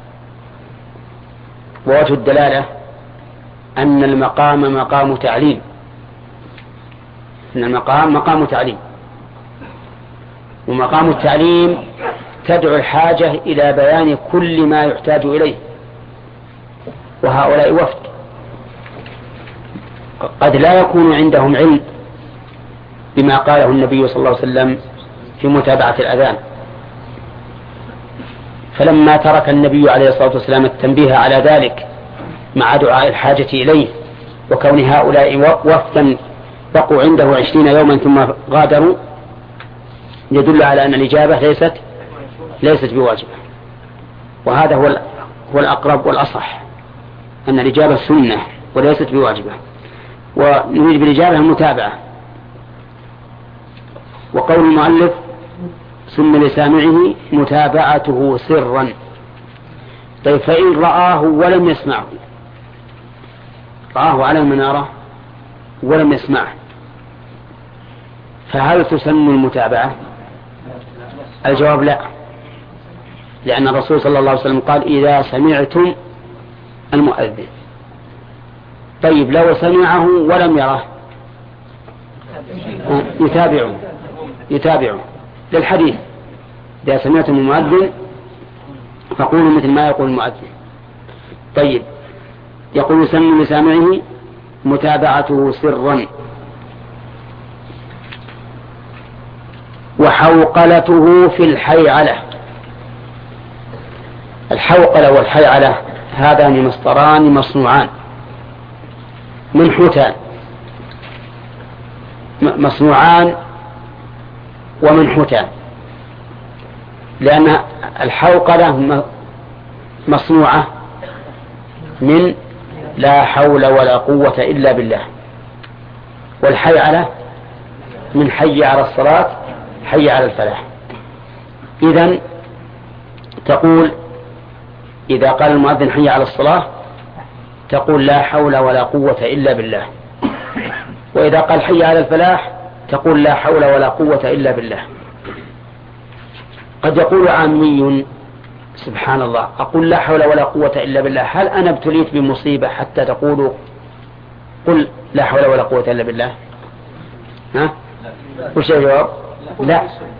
ووجه الدلالة أن المقام مقام تعليم أن المقام مقام تعليم ومقام التعليم تدعو الحاجة إلى بيان كل ما يحتاج إليه، وهؤلاء وفد قد لا يكون عندهم علم بما قاله النبي صلى الله عليه وسلم في متابعة الأذان، فلما ترك النبي عليه الصلاة والسلام التنبيه على ذلك مع دعاء الحاجة إليه وكون هؤلاء وفدا بقوا عنده عشرين يوما ثم غادروا، يدل على أن الإجابة ليست ليست بواجبة. وهذا هو هو الأقرب والأصح، أن الإجابة سنة وليست بواجبة، ونريد بالإجابة المتابعة. وقول المؤلف: سن لسامعه متابعته سرا. طيب فإن رآه ولم يسمعه، رآه على المنارة ولم يسمعه، فهل تسن المتابعة؟ الجواب لا، لأن الرسول صلى الله عليه وسلم قال: إذا سمعتم المؤذن. طيب لو سمعه ولم يره يتابعه يتابعه للحديث: إذا سمعتم المؤذن فقولوا مثل ما يقول المؤذن. طيب يقول: سن لسامعه متابعته سرا. وحوقلته في الحيعلة. الحوقلة والحيعلة هذان مصدران مصنوعان من حوتان، مصنوعان ومن حوتان، لأن الحوقلة مصنوعة من لا حول ولا قوة إلا بالله، والحيعلة من حي على الصلاة حي على الفلاح. إذن تقول إذا قال المؤذن حي على الصلاة تقول لا حول ولا قوة إلا بالله، وإذا قال حي على الفلاح تقول لا حول ولا قوة إلا بالله. قد يقول عامي سبحان الله، أقول لا حول ولا قوة إلا بالله، هل أنا ابتليت بمصيبة حتى تقولوا قل لا حول ولا قوة إلا بالله؟ ها؟ وش الجواب؟ لا،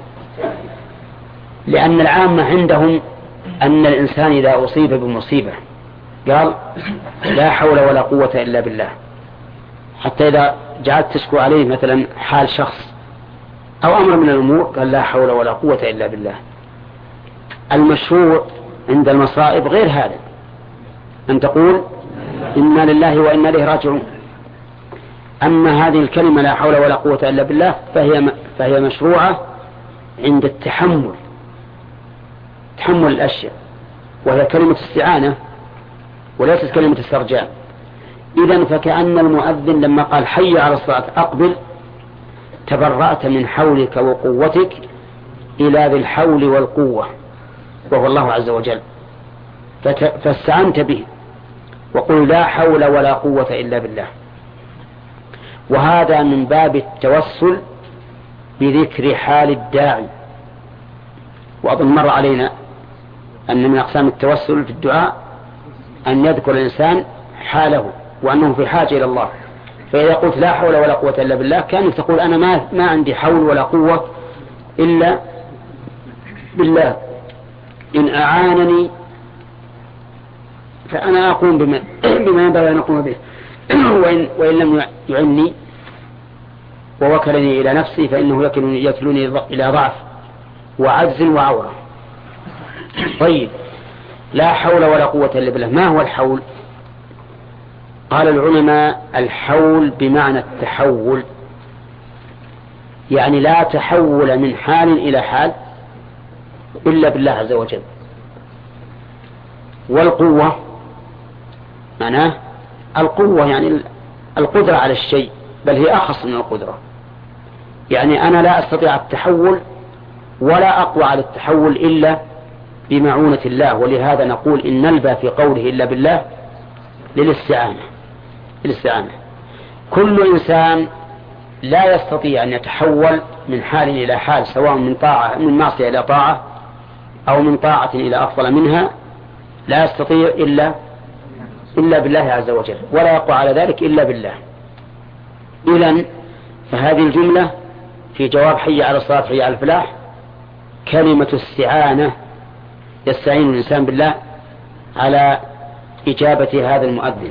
لأن العامة عندهم أن الإنسان إذا أصيب بمصيبة قال لا حول ولا قوة إلا بالله، حتى إذا جعلت تشكو عليه مثلا حال شخص أو أمر من الأمور قال لا حول ولا قوة إلا بالله. المشروع عند المصائب غير هذا، أن تقول إنا لله وإنا إليه راجعون. أما هذه الكلمة لا حول ولا قوة إلا بالله فهي فهي مشروعة عند التحمل، تحمل الأشياء، وهي كلمة استعانة وليست كلمة استرجاع. إذن فكأن المؤذن لما قال حي على الصلاة أقبل، تبرأت من حولك وقوتك إلى ذي الحول والقوة وهو الله عز وجل، فاستعنت به وقل لا حول ولا قوة إلا بالله. وهذا من باب التوسل بذكر حال الداعي. وأظن مر علينا أن من أقسام التوسل في الدعاء أن يذكر الإنسان حاله وأنه في حاجة إلى الله. فإذا قلت لا حول ولا قوة إلا بالله كأنك تقول أنا ما, ما عندي حول ولا قوة إلا بالله، إن أعانني فأنا أقوم بما, بما ينبغي أن أقوم به، وإن, وإن لم يعني ووكلني إلى نفسي فإنه يكلني إلى ضعف وعجز وعورة. طيب، لا حول ولا قوة إلا بالله. ما هو الحول؟ قال العلماء الحول بمعنى التحول، يعني لا تحول من حال إلى حال إلا بالله عز وجل. والقوة معناه القوة يعني القدرة على الشيء، بل هي أخص من القدرة. يعني أنا لا أستطيع التحول ولا أقوى على التحول إلا بمعونة الله. ولهذا نقول إن نلبى في قوله إلا بالله للاستعانة. للاستعانة كل إنسان لا يستطيع أن يتحول من حال إلى حال، سواء من طاعة من معصية إلى طاعة أو من طاعة إلى أفضل منها، لا يستطيع إلا إلا بالله عز وجل، ولا يقوى على ذلك إلا بالله. إذن فهذه الجملة في جواب حي على الصلاة حي على الفلاح كلمة استعانة، يستعين الإنسان بالله على إجابة هذا المؤذن.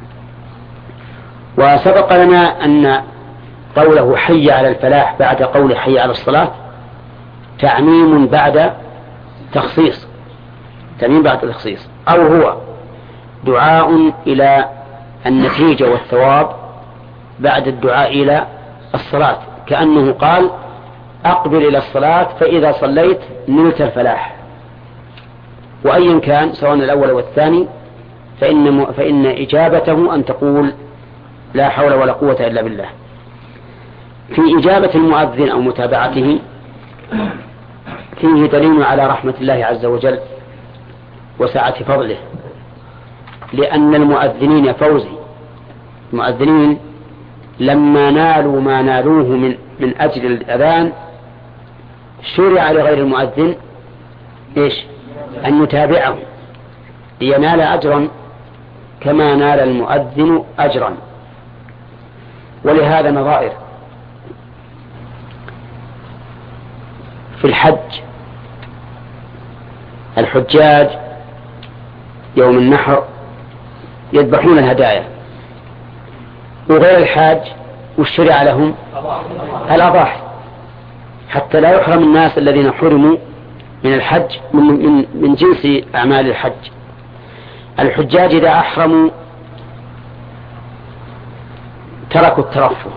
وسبق لنا أن قوله حي على الفلاح بعد قول حي على الصلاة تعميم بعد تخصيص، تعميم بعد تخصيص، أو هو دعاء إلى النتيجة والثواب بعد الدعاء إلى الصلاة، كأنه قال أقبل إلى الصلاة فإذا صليت نلت الفلاح. وأيا كان سواء الأول والثاني فإن, فإن إجابته أن تقول لا حول ولا قوة إلا بالله. في إجابة المؤذن أو متابعته فيه دليل على رحمة الله عز وجل وسعة فضله، لأن المؤذنين يا فوزي المؤذنين لما نالوا ما نالوه من, من أجل الأذان شرع لغير المؤذن إيش؟ أن يتابعه لينال أجرا كما نال المؤذن أجرا. ولهذا نظائر في الحج، الحجاج يوم النحر يذبحون الهدايا، وغير الحاج والشرع لهم الأضاحي، حتى لا يحرم الناس الذين حرموا من الحج من, من, من جنس أعمال الحج. الحجاج إذا أحرموا تركوا الترفه،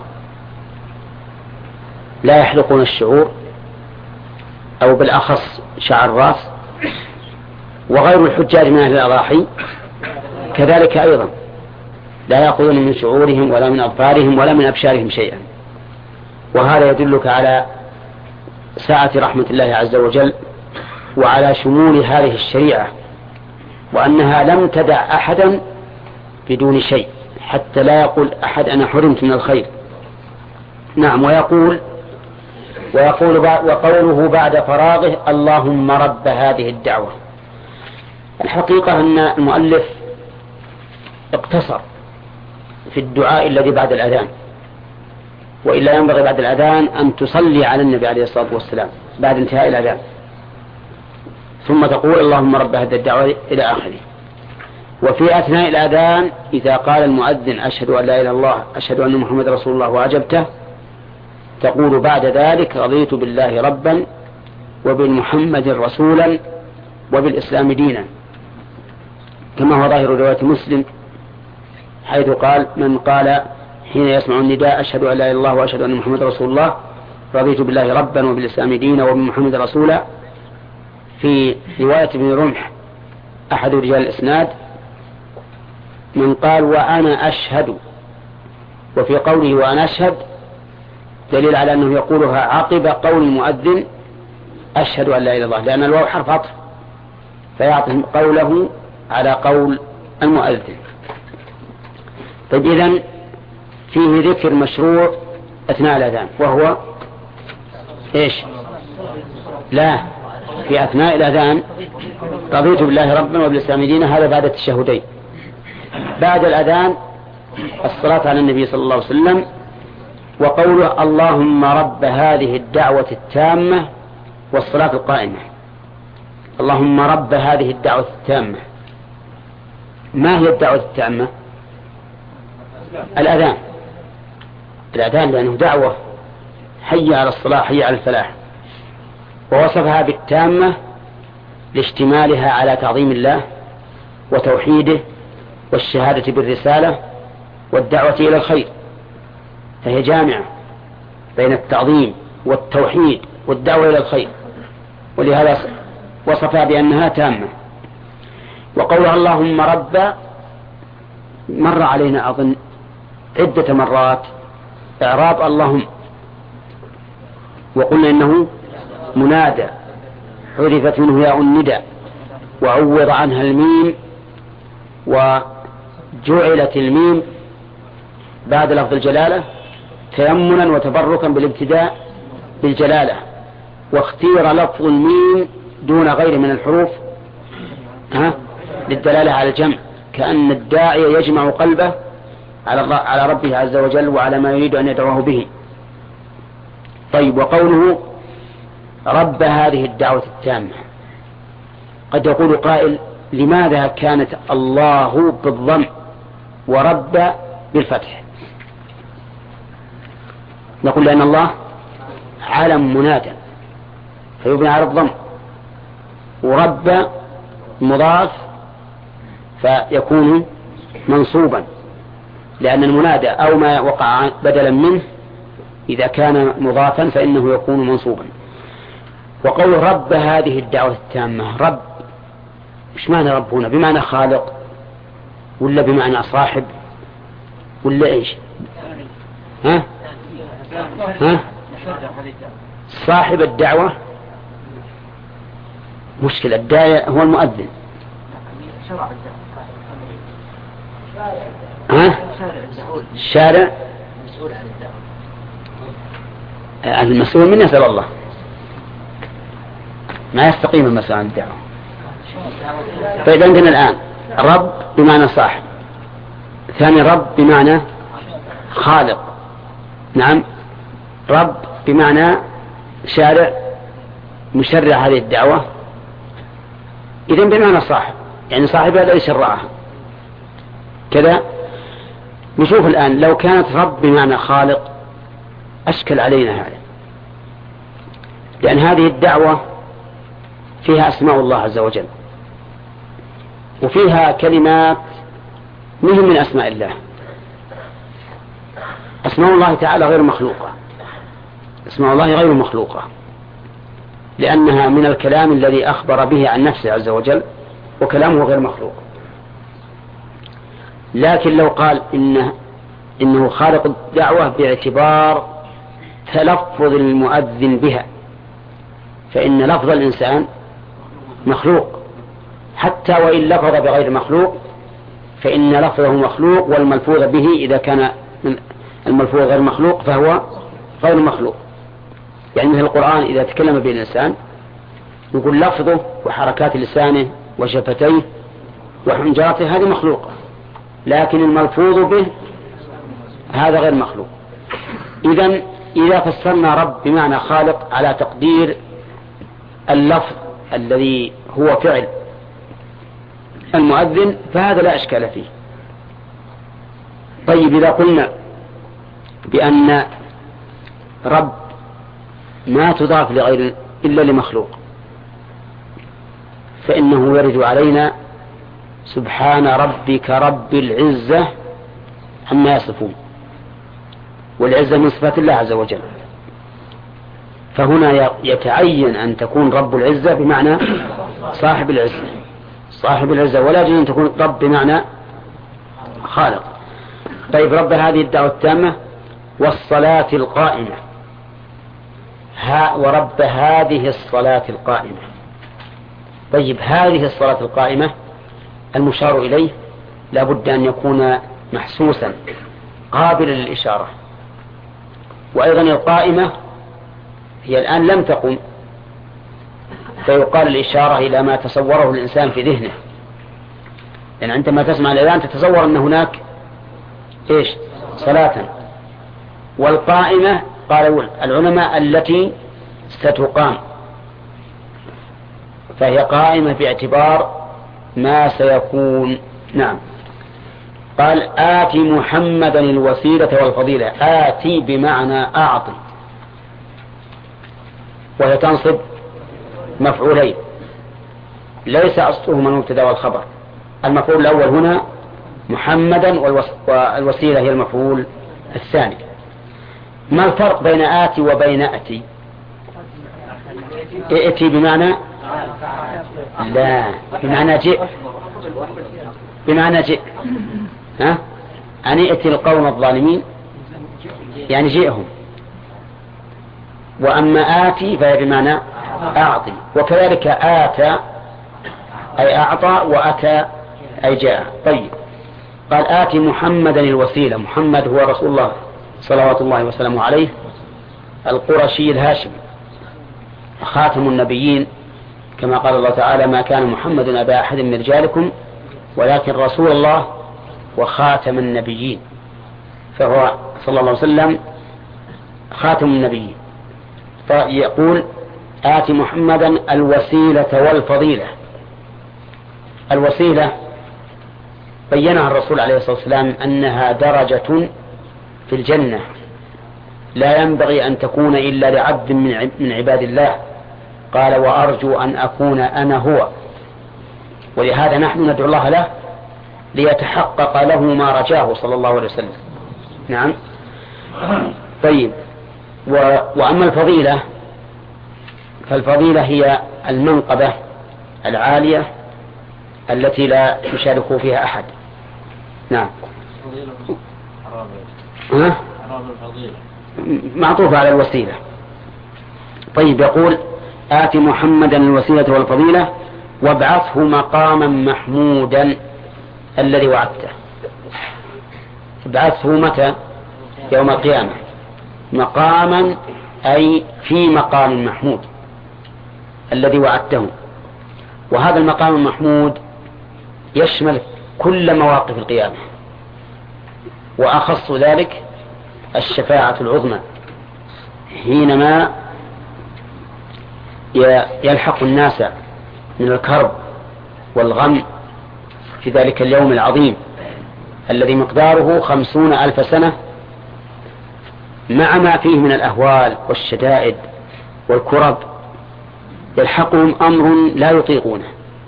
لا يحلقون الشعور أو بالأخص شعر الرأس، وغير الحجاج من أهل الأضاحي كذلك أيضا لا يأخذون من شعورهم ولا من أظفارهم ولا من أبشارهم شيئا. وهذا يدلك على سعة رحمة الله عز وجل وعلى شمول هذه الشريعة، وأنها لم تدع أحدا بدون شيء حتى لا يقول أحد أنا حرمت من الخير. نعم. ويقول ويقول وقوله بعد فراغه اللهم رب هذه الدعوة. الحقيقة أن المؤلف اقتصر في الدعاء الذي بعد الأذان، وإلا ينبغي بعد الأذان أن تصلي على النبي عليه الصلاة والسلام بعد انتهاء الأذان، ثم تقول اللهم رب هذه الدعوة إلى آخره. وفي أثناء الأذان إذا قال المؤذن أشهد أن لا إله إلا الله أشهد أن محمد رسول الله وأجبته، تقول بعد ذلك رضيت بالله ربا وبالمحمد رسولا وبالإسلام دينا، كما هو ظاهر رواية مسلم حيث قال من قال حين يسمع النداء أشهد أن لا إله إلا الله وأشهد أن محمد رسول الله رضيت بالله ربا وبالإسلام دينا وبمحمد رسولا. في رواية ابن رمح أحد رجال الإسناد من قال وأنا أشهد، وفي قوله وأنا أشهد دليل على أنه يقولها عقب قول المؤذن أشهد أن لا إله إلا الله، لأن الواو حرف عطف فيعطي قوله على قول المؤذن. طيب إذن فيه ذكر مشروع أثناء الأذان وهو إيش؟ لا، في أثناء الأذان رضيت بالله ربا وبالإسلام دينا، هذا بعد التشهدين. بعد الأذان الصلاة على النبي صلى الله عليه وسلم، وقوله اللهم رب هذه الدعوة التامة والصلاة القائمة. اللهم رب هذه الدعوة التامة، ما هي الدعوة التامة؟ الأذان، الأذان لأنه دعوة حي على الصلاة حي على الفلاح، ووصفها بالتامة لاشتمالها على تعظيم الله وتوحيده والشهادة بالرسالة والدعوة إلى الخير، فهي جامعة بين التعظيم والتوحيد والدعوة إلى الخير، ولهذا وصفها بأنها تامة. وقولها اللهم رب مر علينا أظن عدة مرات إعراب اللهم، وقلنا إنه منادى حذفت منه ياء الندى وعوض عنها الميم، وجعلت الميم بعد لفظ الجلالة تيمنا وتبركا بالابتداء بالجلالة، واختير لفظ الميم دون غير من الحروف ها للدلالة على الجمع، كأن الداعي يجمع قلبه على على ربه عز وجل وعلى ما يريد أن يدعوه به. طيب، وقوله رب هذه الدعوة التامة، قد يقول قائل لماذا كانت الله بالضم ورب بالفتح؟ نقول لأن الله علم منادى فيبنى على الضم، ورب مضاف فيكون منصوبا، لأن المنادى أو ما وقع بدلا منه إذا كان مضافا فإنه يكون منصوبا. وقول رب هذه الدعوة التامة، رب مش معنى رب هنا؟ بمعنى خالق ولا بمعنى صاحب ولا إيش؟ ها؟ ها؟ صاحب الدعوة مشكلة، الداعية هو المؤذن. ها؟ الشارع المسؤول من يسأل الله، ما يستقيم المسؤول عن الدعوة. طيب عندنا الآن رب بمعنى صاحب، ثاني رب بمعنى خالق، نعم، رب بمعنى شارع مشرع هذه الدعوة، إذن بمعنى صاحب، يعني صاحب هذا يشرعها كذا. نشوف الآن لو كانت رب بمعنى خالق أشكل علينا هذا، لأن هذه الدعوة فيها أسماء الله عز وجل وفيها كلمات مهم من أسماء الله. أسماء الله تعالى غير مخلوقة، أسماء الله غير مخلوقة لأنها من الكلام الذي أخبر به عن نفسه عز وجل، وكلامه غير مخلوق. لكن لو قال إنه, إنه خالق الدعوة باعتبار تلفظ المؤذن بها، فإن لفظ الإنسان مخلوق، حتى وإن لفظ بغير مخلوق فإن لفظه مخلوق، والملفوظ به إذا كان الملفوظ غير مخلوق فهو غير مخلوق. يعني مثل القرآن إذا تكلم به الإنسان يقول لفظه وحركات لسانه وشفتيه وحنجرته هذه مخلوقة، لكن الملفوظ به هذا غير مخلوق. إذن إذا فسرنا رب بمعنى خالق على تقدير اللفظ الذي هو فعل المؤذن فهذا لا إشكال فيه. طيب إذا قلنا بأن رب ما تضاف لغير إلا لمخلوق فإنه يرد علينا سبحان ربك رب العزة عما يصفون، والعزة من صفات الله عز وجل، فهنا يتعين أن تكون رب العزة بمعنى صاحب العزة صاحب العزة، ولا يجوز أن تكون رب بمعنى خالق. طيب رب هذه الدعوة التامة والصلاة القائمة، ها ورب هذه الصلاة القائمة. طيب هذه الصلاة القائمة المشار إليه لابد أن يكون محسوسا قابلا للإشارة، وأيضا القائمة هي الآن لم تقم، فيقال الإشارة إلى ما تصوره الإنسان في ذهنه، لأن عندما تسمع الأذان تتصور أن هناك إيش صلاة. والقائمة قال العلماء التي ستقام، فهي قائمة باعتبار ما سيكون. نعم. قال آتي محمدا الوسيلة والفضيلة، آتي بمعنى أعطي، وهي تنصب مفعولين ليس أصلهما المبتدا والخبر. المفعول الأول هنا محمدا والوسيلة هي المفعول الثاني. ما الفرق بين آتي وبين أتي؟ ائتي بمعنى لا بمعنى جئ بمعنى جئ ها أن ائتي القوم الظالمين يعني جئهم، وأما آتي فهي بمعنى أعطي، وكذلك آتى أي أعطى وأتى أي جاء. طيب قال آتي محمدا الوسيلة، محمد هو رسول الله صلوات الله وسلامه عليه القرشي الهاشمي خاتم النبيين، كما قال الله تعالى ما كان محمد أبا أحد من رجالكم ولكن رسول الله وخاتم النبيين، فهو صلى الله عليه وسلم خاتم النبيين. فيقول آتي محمدا الوسيلة والفضيلة. الوسيلة بينها الرسول عليه الصلاة والسلام أنها درجة في الجنة لا ينبغي أن تكون إلا لعبد من عباد الله، قال وأرجو أن أكون أنا هو، ولهذا نحن ندعو الله له ليتحقق له ما رجاه صلى الله عليه وسلم. نعم. طيب و... وأما الفضيلة فالفضيلة هي المنقبة العالية التي لا يشارك فيها أحد. نعم. ها؟ معطوف على الوسيلة. طيب يقول آتي محمدا الوسيلة والفضيلة وابعثه مقاما محمودا الذي وعدته. ابعثه متى؟ يوم القيامة. مقاما أي في مقام محمود الذي وعدته، وهذا المقام المحمود يشمل كل مواقف القيامة، وأخص ذلك الشفاعة العظمى حينما يلحق الناس من الكرب والغم في ذلك اليوم العظيم الذي مقداره خمسون ألف سنة، مع ما فيه من الأهوال والشدائد والكرب يلحقهم أمر لا يطيقونه،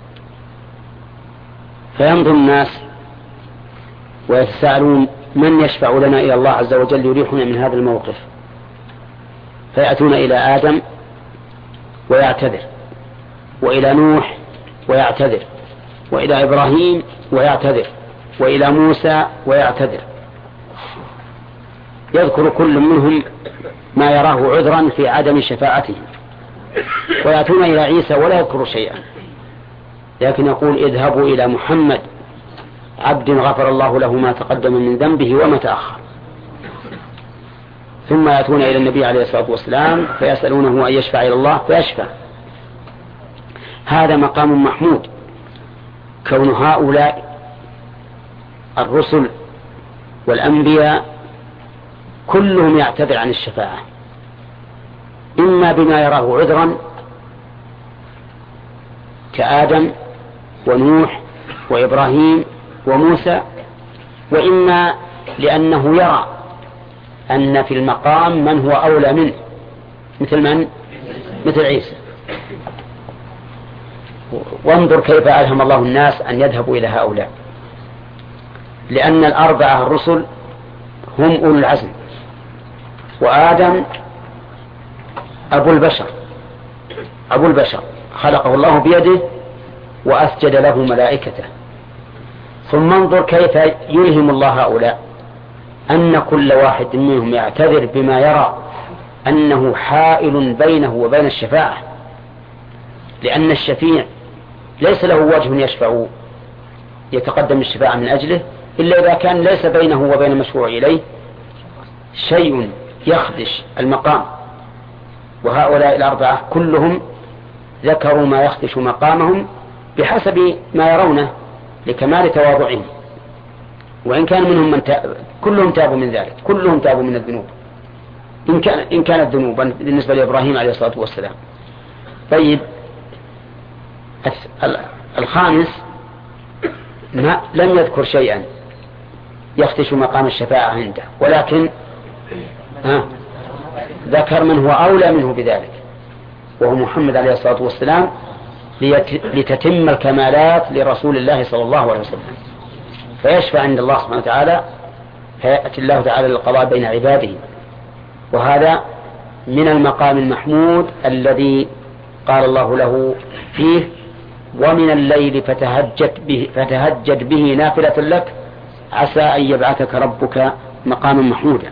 فينظر الناس ويتساءلون من يشفع لنا إلى الله عز وجل يريحنا من هذا الموقف، فيأتون إلى آدم ويعتذر، وإلى نوح ويعتذر، وإلى إبراهيم ويعتذر، وإلى موسى ويعتذر، يذكر كل منهم ما يراه عذرا في عدم شفاعته، ويأتون إلى عيسى ولا يذكر شيئا، لكن يقول اذهبوا إلى محمد عبد غفر الله له ما تقدم من ذنبه وما تأخر. ثم يأتون إلى النبي عليه الصلاة والسلام فيسألونه أن يشفع إلى الله فيشفع. هذا مقام محمود، كون هؤلاء الرسل والأنبياء كلهم يعتذر عن الشفاعة، إما بما يراه عذرا كآدم ونوح وإبراهيم وموسى، وإما لأنه يرى أن في المقام من هو أولى منه، مثل من؟ مثل عيسى. وانظر كيف ألهم الله الناس أن يذهبوا إلى هؤلاء، لأن الأربعة الرسل هم أولو العزم، وآدم أبو البشر أبو البشر خلقه الله بيده وأسجد له ملائكته. ثم انظر كيف يلهم الله هؤلاء أن كل واحد منهم يعتذر بما يرى أنه حائل بينه وبين الشفاعة، لأن الشفيع ليس له وجه يشفع يتقدم الشفاعة من أجله إلا إذا كان ليس بينه وبين المشفوع إليه شيء يخدش المقام. وهؤلاء الأربعة كلهم ذكروا ما يخدش مقامهم بحسب ما يرونه لكمال تواضعهم، وإن كان منهم من تاب كلهم تابوا من ذلك، كلهم تابوا من الذنوب إن, كان إن كانت ذنوبا بالنسبة لإبراهيم عليه الصلاة والسلام. طيب الخامس ما لم يذكر شيئا يخدش مقام الشفاعة عنده، ولكن ها ذكر من هو أولى منه بذلك وهو محمد عليه الصلاة والسلام، لتتم الكمالات لرسول الله صلى الله عليه وسلم، فيشفع عند الله سبحانه وتعالى، فيأتي الله تعالى للقضاء بين عباده. وهذا من المقام المحمود الذي قال الله له فيه ومن الليل فتهجد به, فتهجد به نافلة لك عسى أن يبعثك ربك مقاما محمودا.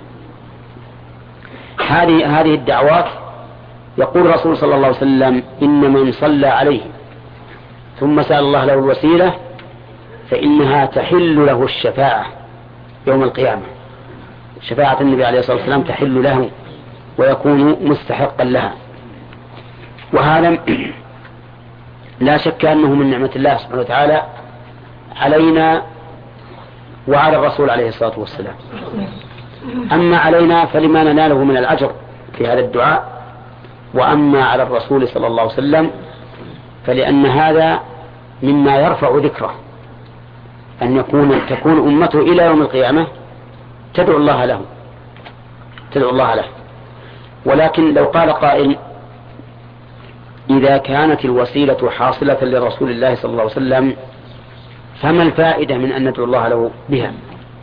هذه هذه الدعوات يقول الرسول صلى الله عليه وسلم إن من صلى عليه ثم سأل الله له الوسيلة فإنها تحل له الشفاعة يوم القيامة. شفاعة النبي عليه الصلاة والسلام تحل له ويكون مستحقا لها، وهذا لا شك أنه من نعمة الله سبحانه وتعالى علينا وعلى الرسول عليه الصلاة والسلام. أما علينا فلما نناله من الأجر في هذا الدعاء، وأما على الرسول صلى الله عليه وسلم فلأن هذا مما يرفع ذكره، أن يكون تكون أمته إلى يوم القيامة تدعو الله له تدعو الله له. ولكن لو قال قائل إذا كانت الوسيلة حاصلة لرسول الله صلى الله عليه وسلم فما الفائدة من أن ندعو الله له بها؟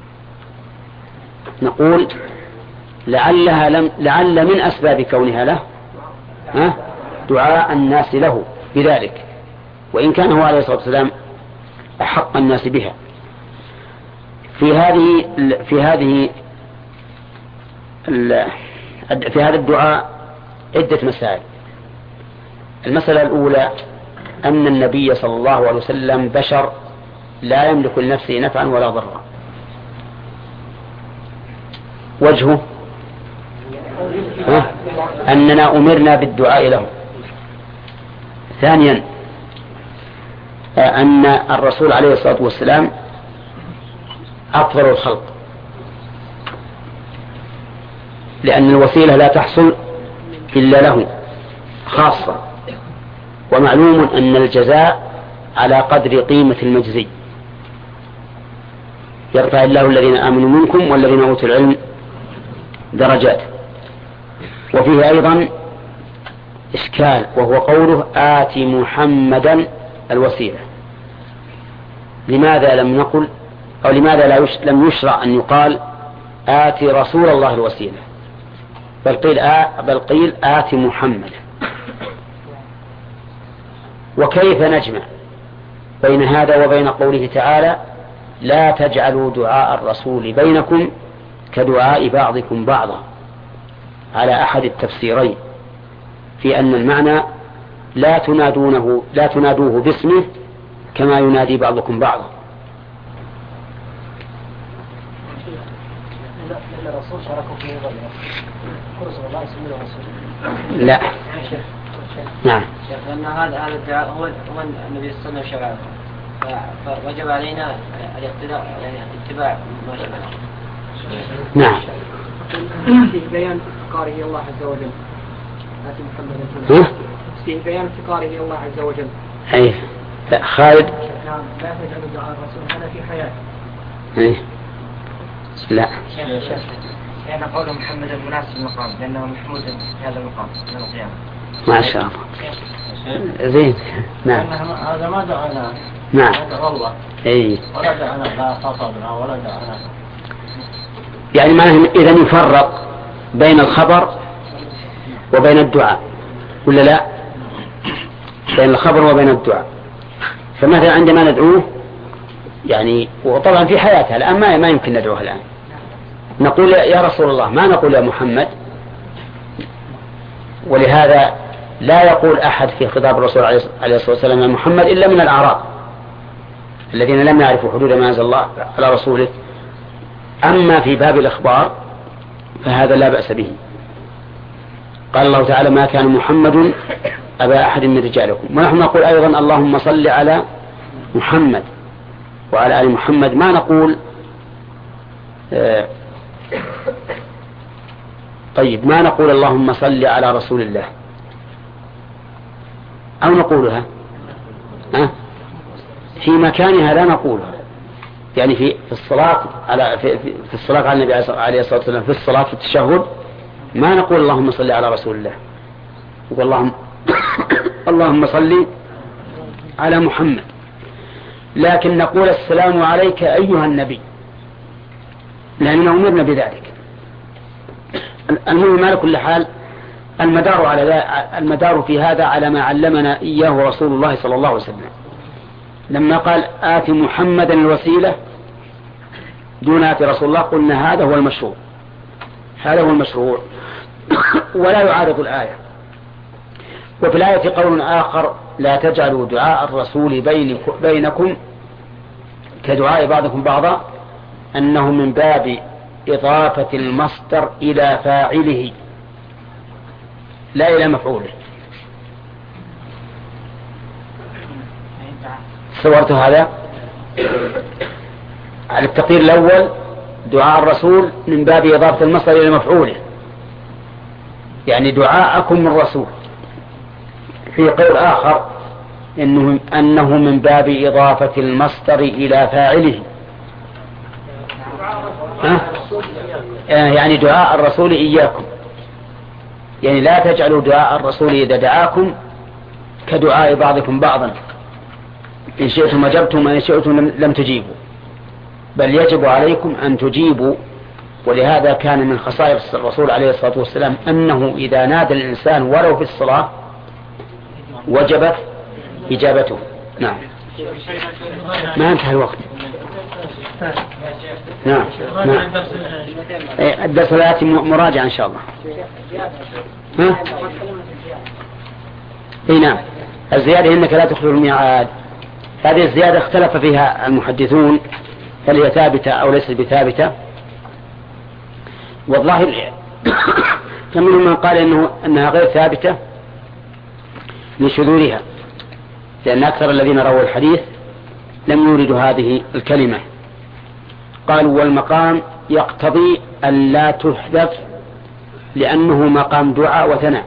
نقول لعلها لم لعل من أسباب كونها له ها دعاء الناس له بذلك، وإن كان هو عليه الصلاة والسلام أحق الناس بها. في هذه في هذه في هذا الدعاء عدة مسائل. المسألة الأولى أن النبي صلى الله عليه وسلم بشر لا يملك لنفسه نفعا ولا ضرا. وجهه أننا أمرنا بالدعاء له. ثانيا أن الرسول عليه الصلاة والسلام أفضل الخلق، لأن الوسيلة لا تحصل إلا له خاصة، ومعلوم أن الجزاء على قدر قيمة المجزي. يرفع الله الذين آمنوا منكم والذين أوتوا العلم درجات. وفيه أيضا إشكال وهو قوله آت محمدا الوسيلة. لماذا لم نقل أو لماذا لا يش... لم يشرع أن يقال آت رسول الله الوسيلة، بل قيل, آ... بل قيل آت محمد؟ وكيف نجمع بين هذا وبين قوله تعالى لا تجعلوا دعاء الرسول بينكم كدعاء بعضكم بعضا، على أحد التفسيرين في أن المعنى لا تنادونه لا تنادوه باسمه كما ينادي بعضكم بعضا. الرسول شاركوا في غيره رسول الله يسمونه رسول لا نعم شيخ لأن هذا هذا الدعاء هو هو النبي صلى الله عليه وسلم شرعه فوجب علينا الاقتداء يعني اتباع ما شرعه. نعم. في بيان افتقاره إلى الله عز وجل. آتي محمد في بيان افتقاره إلى الله عز وجل. أي لا خالد. نعم لا تجعل دعاء الرسول هذا في حياته. أي لا. كان قول محمد المناسب المقام لأنه محمود في هذا المقام من القيامة. ما شاء الله. زين. نعم. هذا ما دعانا. نعم. والله. أي. ولا دعانا لا خطبنا ولا دعانا. يعني معناه إذا يفرق بين الخبر وبين الدعاء ولا لا؟ بين الخبر وبين الدعاء. فمثلا عندما ندعوه يعني وطبعا في حياتها الآن ما ما يمكن ندعوها الآن. نقول يا رسول الله ما نقول يا محمد. ولهذا لا يقول أحد في خطاب الرسول عليه الصلاة والسلام يا محمد إلا من الأعراب الذين لم يعرفوا حدود ما أنزل الله على رسوله. أما في باب الإخبار فهذا لا بأس به. قال الله تعالى ما كان محمد أبا أحد من رجالكم. ونحن نقول أيضا اللهم صل على محمد وعلى آل محمد. ما نقول آه طيب ما نقول اللهم صل على رسول الله أو نقولها أه؟ في مكانها لا نقولها يعني في في الصلاة على في, في, في الصلاة على النبي عليه الصلاة والسلام في الصلاة في التشهد ما نقول اللهم صل على رسول الله واللهم اللهم صل على محمد. لكن نقول السلام عليك أيها النبي لأننا أمرنا بذلك. المهم على كل حال المدار على المدار في هذا على ما علمنا إياه رسول الله صلى الله عليه وسلم لما قال آت محمدا الوسيلة دون آت رسول الله قلنا هذا هو المشروع هذا هو المشروع ولا يعارض الآية. وفي الآية قول آخر لا تجعلوا دعاء الرسول بينكم كدعاء بعضكم بعضا أنه من باب إضافة المصدر إلى فاعله لا إلى مفعوله. صورت هذا على التقدير الأول دعاء الرسول من باب إضافة المصدر إلى مفعوله يعني دعاءكم الرسول. في قول آخر إنه, أنه من باب إضافة المصدر إلى فاعله ها؟ يعني دعاء الرسول إياكم يعني لا تجعلوا دعاء الرسول إذا دعاكم كدعاء بعضكم بعضا إن شئتم أجبتم وإن شئتم لم تجيبوا بل يجب عليكم أن تجيبوا. ولهذا كان من خصائص الرسول عليه الصلاة والسلام أنه إذا نادى الإنسان ولو في الصلاة وجبت إجابته. نعم ما انتهى الوقت. نعم نعم الدرس الآتي مراجعة إن شاء الله. ها؟ اي نعم الزيادة إنك لا تخلو الميعاد. هذه الزيادة اختلف فيها المحدثون هل هي ثابتة أو ليست بثابتة. والله فمنهم من قال إنه أنها غير ثابتة لشذورها لأن أكثر الذين رووا الحديث لم يوردوا هذه الكلمة. قالوا والمقام يقتضي أن لا تحذف لأنه مقام دعاء وثناء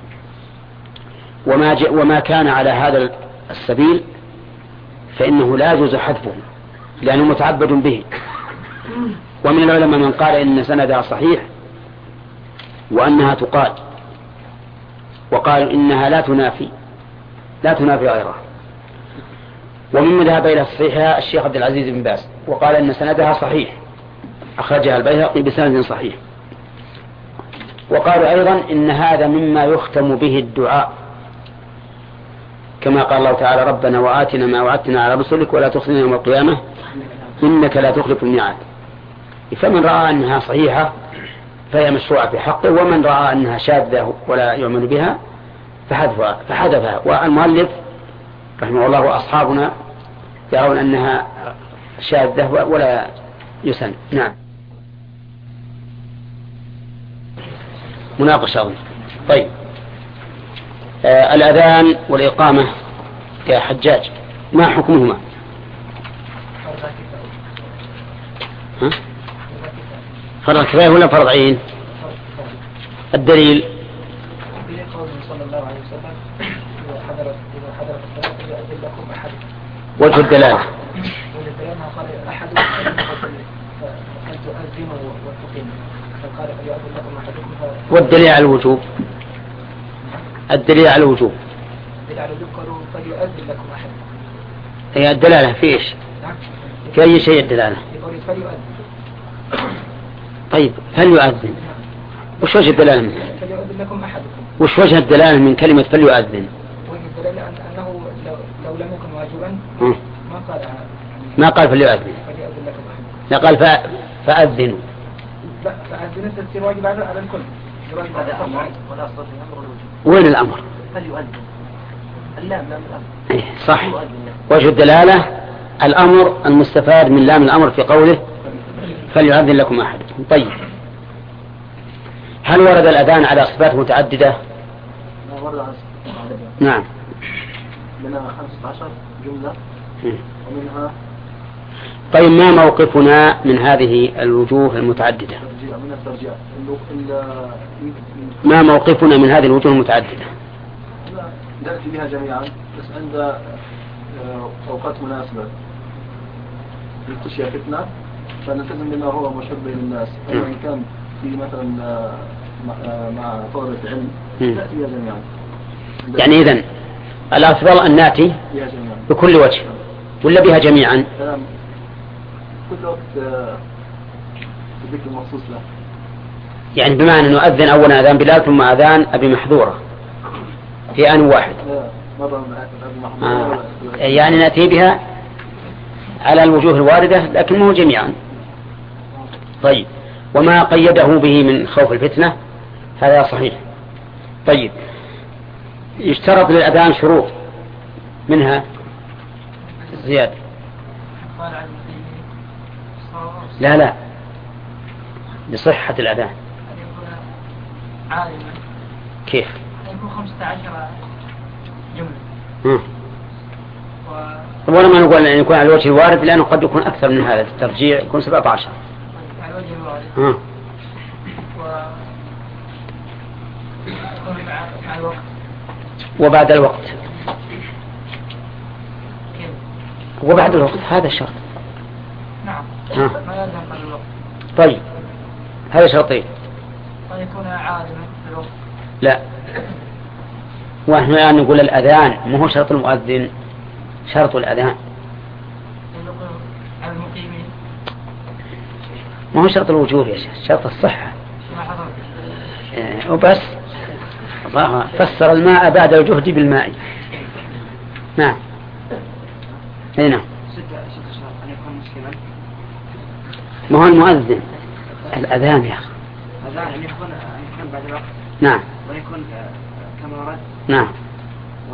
وما, وما كان على هذا السبيل فإنه لا يجوز حذفه لأنه متعبد به. ومن العلماء من قال إن سندها صحيح وأنها تقال وقال إنها لا تنافي لا تنافي غيرها. ومن ذهب إلى صحيحها الشيخ عبد العزيز بن باز وقال إن سندها صحيح أخرجها البيهقي بسند صحيح. وقالوا أيضا إن هذا مما يختم به الدعاء كما قال الله تعالى ربنا وآتنا ما وعدتنا على رسلك ولا تخزنا يوم القيامة إنك لا تخلف الميعاد. فمن رأى أنها صحيحة فهي مشروعة في حقه ومن رأى أنها شاذة ولا يؤمن بها فحذفها, فحذفها. والمؤلف رحمه الله وأصحابنا يرون أنها شاذة ولا يسن. نعم مناقشة أظن. طيب آه الأذان والإقامة يا حجاج ما حكمهما؟ ها؟ فرض كفاية ولا فرض عين؟ الدليل وجه الدلالة والدليل على الوجوب. الدليل على الوجوب هي الدلالة في إيش؟ في أي شيء الدلالة؟ طيب فليؤذن وش وجه الدلالة منه؟ وش وجه الدلالة من كلمة فليؤذن؟ وجه الدلالة أنه لو لم يكن واجبا ما قال ما قال فليؤذن، لا قال فأذنوا. فأذنوا تصير واجب على الكل. وين الأمر؟ فليؤذن. اللام لام الأمر. إيه صح. وجه الدلالة الأمر المستفاد من لام الأمر في قوله فليؤذن لكم أحدكم. طيب هل ورد الأذان على صفات متعددة؟ نعم. منها خمسة عشر جملة ومنها. طيب ما موقفنا من هذه الوجوه المتعددة؟ من الترجيع. ما موقفنا من هذه الوجوه المتعددة؟ نأتي بها جميعا بس عند أوقات مناسبة للتشيع فتنة فنلتزم بما هو مشهور بين الناس. إن كان في مثلا مع طلبة علم نأتي بها جميعا. يعني إذن الأفضل أن نأتي بكل وجه ولا بها جميعا؟ كل وقت ذكر مخصوص له. يعني بمعنى نؤذن أولا أذان بلال ثم أذان أبي محذورة في آن واحد. آه. يعني نأتي بها على الوجوه الواردة لكن مو جميعا. طيب وما قيده به من خوف الفتنة هذا صحيح. طيب يشترط للأذان شروط منها زيادة. لا لا لصحة الأذان. عالما. كيف؟ يكون خمسة عشر جملة. امم ولا ما نقول أن يكون على الوجه الوارد لأنه قد يكون أكثر من هذا الترجيع يكون سبعة عشر. على الوجه الوارد. امم و مع الوقت. وبعد الوقت. كيف؟ وبعد الوقت هذا الشرط. نعم. ما يلزم قبل الوقت. طيب هذا شرطين. ويكون عالما في الوقت. لا ونحن الآن نقول الأذان ما هو شرط المؤذن شرط الأذان ما هو شرط الوجوب يا شيخ شرط الصحة وبس. الله فسر الماء بعد الجهد بالماء. نعم هنا ما هو المؤذن الأذان يا أخي الأذان أن يكون يكون بعد الوقت. نعم ويكون كما ورد. نعم و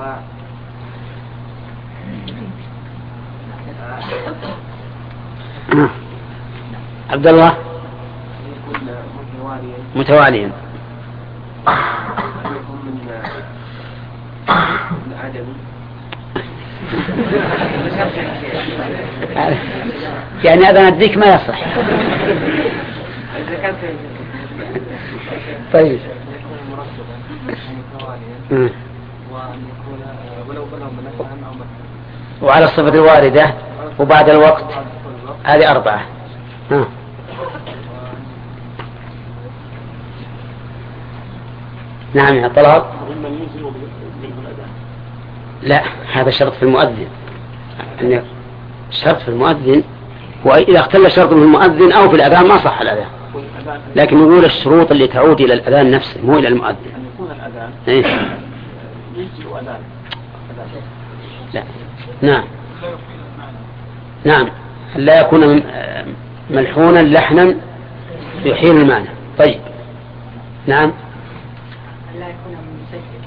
آه. عبد الله يكون متواليا. متواليا. يكون من من عدم. يعني أذان الذيك ما يصح. طيب وعلى الصفة الواردة وبعد الوقت هذه أربعة. ها. نعم يا طلال. لا هذا شرط في المؤذن. شرط في المؤذن وإذا اختل شرط في المؤذن أو في الأذان ما صح الأذان. لكن نقول الشروط اللي تعود إلى الأذان نفسه مو إلى المؤذن. أن يكون الأذان إيه؟ يجزئ أذان. لا نعم نعم لا يكون ملحونا لحنا يحيل المعنى. طيب نعم لا يكون مسجل.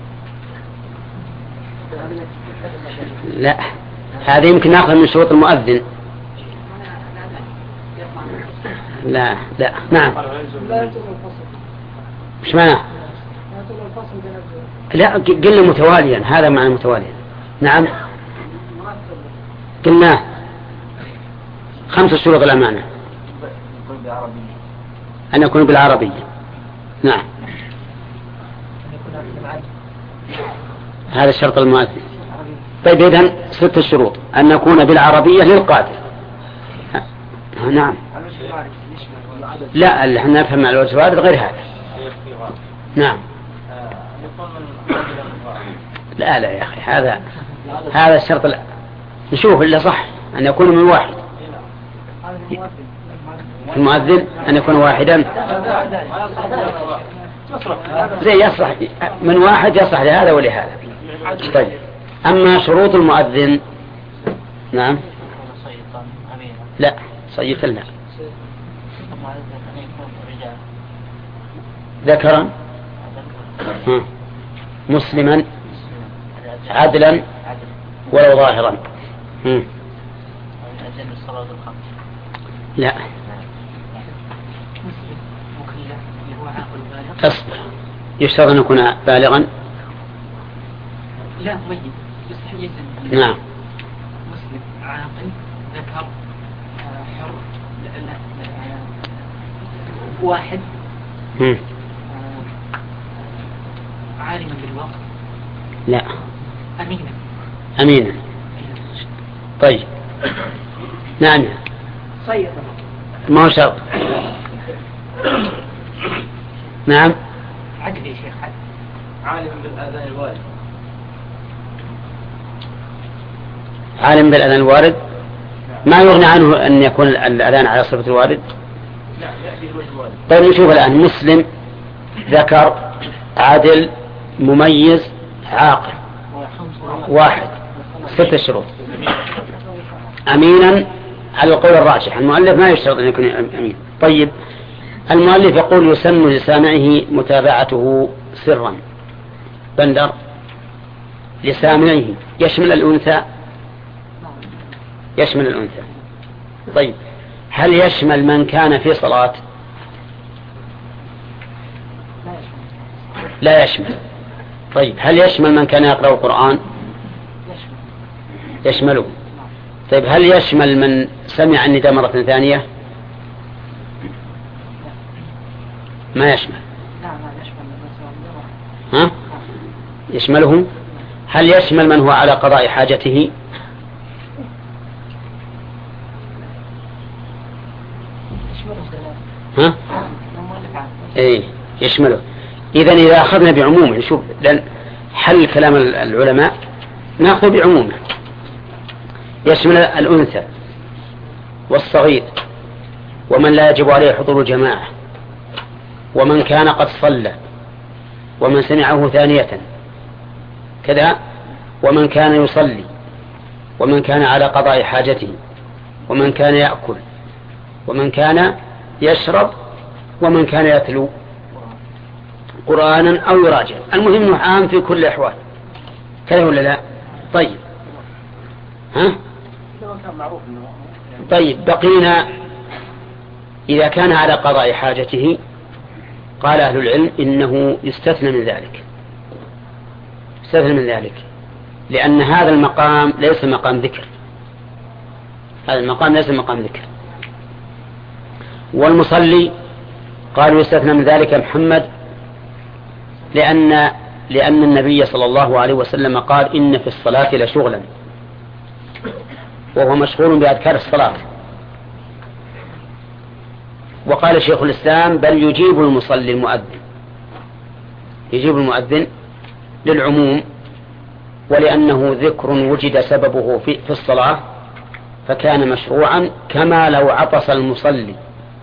لا هذه يمكن ناخذ من شروط المؤذن. لا لا نعم مش معناه؟ لا قلنا متواليا، هذا معنى متواليا. نعم قلنا خمس شروط الأمانة أن يكون بالعربية. نعم هذا الشرط المؤذن. طيب إذن ست الشروط أن نكون بالعربية للقادر. نعم لا اللي احنا نفهم مع الوارد غير هذا. نعم لا لا يا أخي هذا هذا الشرط لا. نشوف اللي صح أن يكون من واحد. المؤذن أن يكون واحدا زي يصلح من واحد يصلح لهذا ولهذا. طيب أما شروط المؤذن نعم لا صيتا لا ذكرا مسلما عدلا ولو ظاهرا. لا أصبر يشترط أن يكون بالغا. لا ميت يستحيل. نعم مسلم عاقل ذكر حر واحد مم. عالما بالوقت. لا أمينا. أمينا. طيب نعم صيد ما هو شرط. نعم عدل يا شيخ عدل. عالم بالآذان الوارد. عالم بالأذان الوارد ما يغني عنه أن يكون الأذان على صفة الوارد. طيب نشوف الآن مسلم ذكر عادل مميز عاقل واحد ستة شروط. أمينا على القول الراجح. المؤلف ما يشترط أن يكون أمين. طيب المؤلف يقول يسن لسامعه متابعته سرا. بندر لسامعه يشمل الأنثى يشمل الأنثى. طيب هل يشمل من كان في صلاة؟ لا يشمل. طيب هل يشمل من كان يقرأ القرآن؟ يشمله. طيب هل يشمل من سمع النداء مرة ثانية؟ ما يشمل. ها؟ يشمله. هل يشمل من هو على قضاء حاجته؟ ها؟ ايه يشمله. اذا اذا اخذنا بعمومه نشوف لان حل كلام العلماء ناخذ بعمومه يشمل الانثى والصغير ومن لا يجب عليه حضور جماعه ومن كان قد صلى ومن سمعه ثانية كذا ومن كان يصلي ومن كان على قضاء حاجته ومن كان يأكل ومن كان يشرب ومن كان يتلو قرآنا أو يراجع. المهم عام في كل الأحوال كذا ولا لا؟ طيب ها؟ طيب بقينا إذا كان على قضاء حاجته قال أهل العلم إنه يستثنى من ذلك يستثنى من ذلك لأن هذا المقام ليس مقام ذكر. هذا المقام ليس مقام ذكر. والمصلي قالوا يستثنى من ذلك محمد لأن لأن النبي صلى الله عليه وسلم قال إن في الصلاة لشغلا وهو مشغول بأذكار الصلاة. وقال شيخ الإسلام بل يجيب المصلي المؤذن يجيب المؤذن للعموم ولأنه ذكر وجد سببه في, في الصلاة فكان مشروعا كما لو عطس المصلي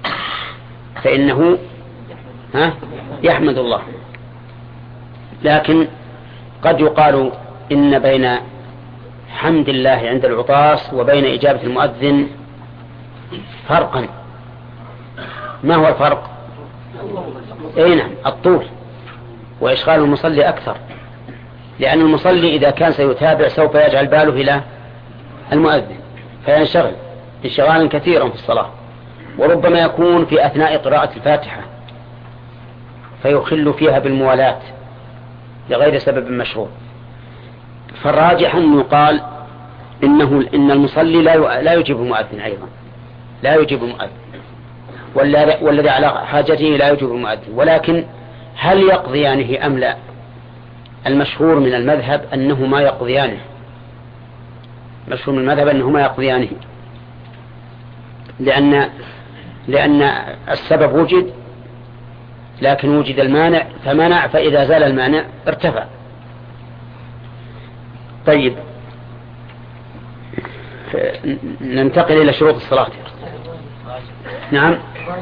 فإنه ها يحمد الله. لكن قد يقال إن بين حمد الله عند العطاس وبين إجابة المؤذن فرقا. ما هو الفرق؟ اي نعم الطول وإشغال المصلي أكثر لأن المصلي إذا كان سيتابع سوف يجعل باله إلى المؤذن فينشغل انشغالا كثيرا في الصلاة وربما يكون في أثناء قراءة الفاتحة فيخل فيها بالموالاة لغير سبب مشروع. فالراجح أن يقال إنه إن المصلي لا لا يجيب المؤذن أيضا، لا يجيب المؤذن، والذي على حاجته لا يجيب المؤذن. ولكن هل يقضيانه أم لا؟ المشهور من المذهب أنه ما يقضيانه، مشهور من المذهب أنه ما يقضيانه، لأن لأن السبب وجد لكن وجد المانع فمنع، فإذا زال المانع ارتفع. طيب ننتقل إلى شروط الصلاة. نعم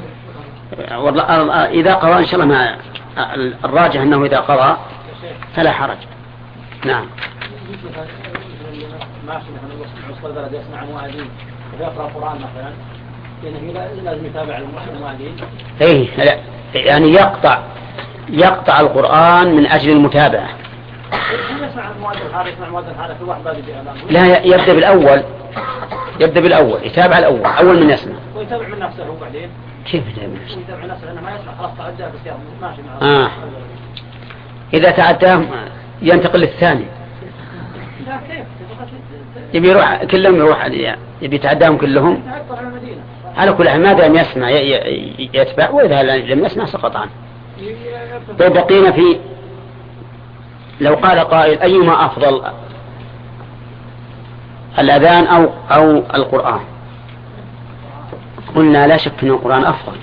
إذا قضى إن شاء الله، ما الراجح أنه إذا قضى فلا حرج. نعم. ما وسط البلد يسمع مؤذن ويقرأ القرآن مثلا، لأنه لازم يتابع المؤذن. إيه لا، يعني يقطع يقطع القرآن من أجل المتابعة. يسمع المؤذن هذا يسمع المؤذن هذا في واحد بادئ بأذان. لا، يبدأ بالأول، يبدأ بالأول، يتابع الأول أول من يسمع. ويتابع من نفسه وبعدين. كيف يتابع من نفسه؟ يتابع نفسه لأنه ما يسمع خلاص تعدى بس ماشي معه. آه. إذا تعداه ينتقل للثاني. لا كيف؟ يبي يروح كلهم، يروح يبي يتعداهم كلهم. على كل حال ما دام يسمع يتبع، وإذا لم يسمع سقط عنه. طيب بقينا في، لو قال قائل أيما أفضل الأذان أو أو القرآن؟ قلنا لا شك أن القرآن أفضل،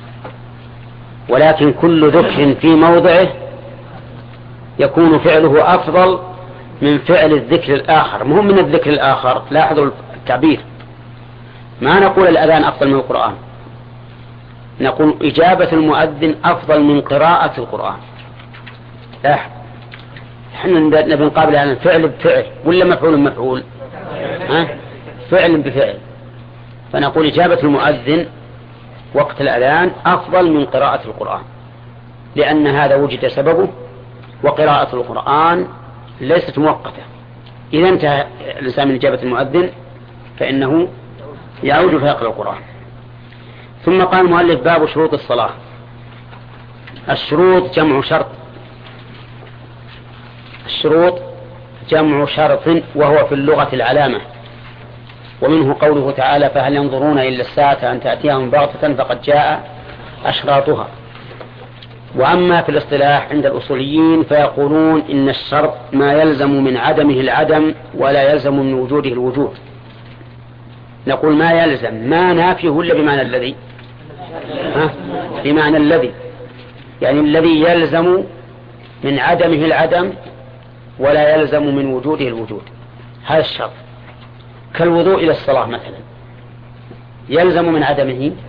ولكن كل ذكر في موضعه يكون فعله أفضل من فعل الذكر الآخر، مهم من الذكر الآخر. لاحظوا التعبير، ما نقول الأذان أفضل من القرآن، نقول إجابة المؤذن أفضل من قراءة القرآن. لاحظ، احنا نبي نقابل عن الفعل بفعل ولا مفعول بمفعول؟ ها؟ فعل بفعل. فنقول إجابة المؤذن وقت الأذان أفضل من قراءة القرآن، لأن هذا وجد سببه، وقراءة القرآن ليست مؤقتة. إذا انتهى الإنسان من إجابة المؤذن فإنه يعود فيقرأ القرآن. ثم قال المؤلف باب شروط الصلاة. الشروط جمع شرط، الشروط جمع شرط، وهو في اللغة العلامة، ومنه قوله تعالى فهل ينظرون إلا الساعة أن تأتيهم بغتة فقد جاء أشراطها. وأما في الاصطلاح عند الأصوليين فيقولون إن الشرط ما يلزم من عدمه العدم ولا يلزم من وجوده الوجود. نقول ما يلزم، ما نافيه ولا بمعنى الذي؟ ها؟ بمعنى الذي، يعني الذي يلزم من عدمه العدم ولا يلزم من وجوده الوجود، هذا الشرط. كالوضوء إلى الصلاة مثلا، يلزم من عدمه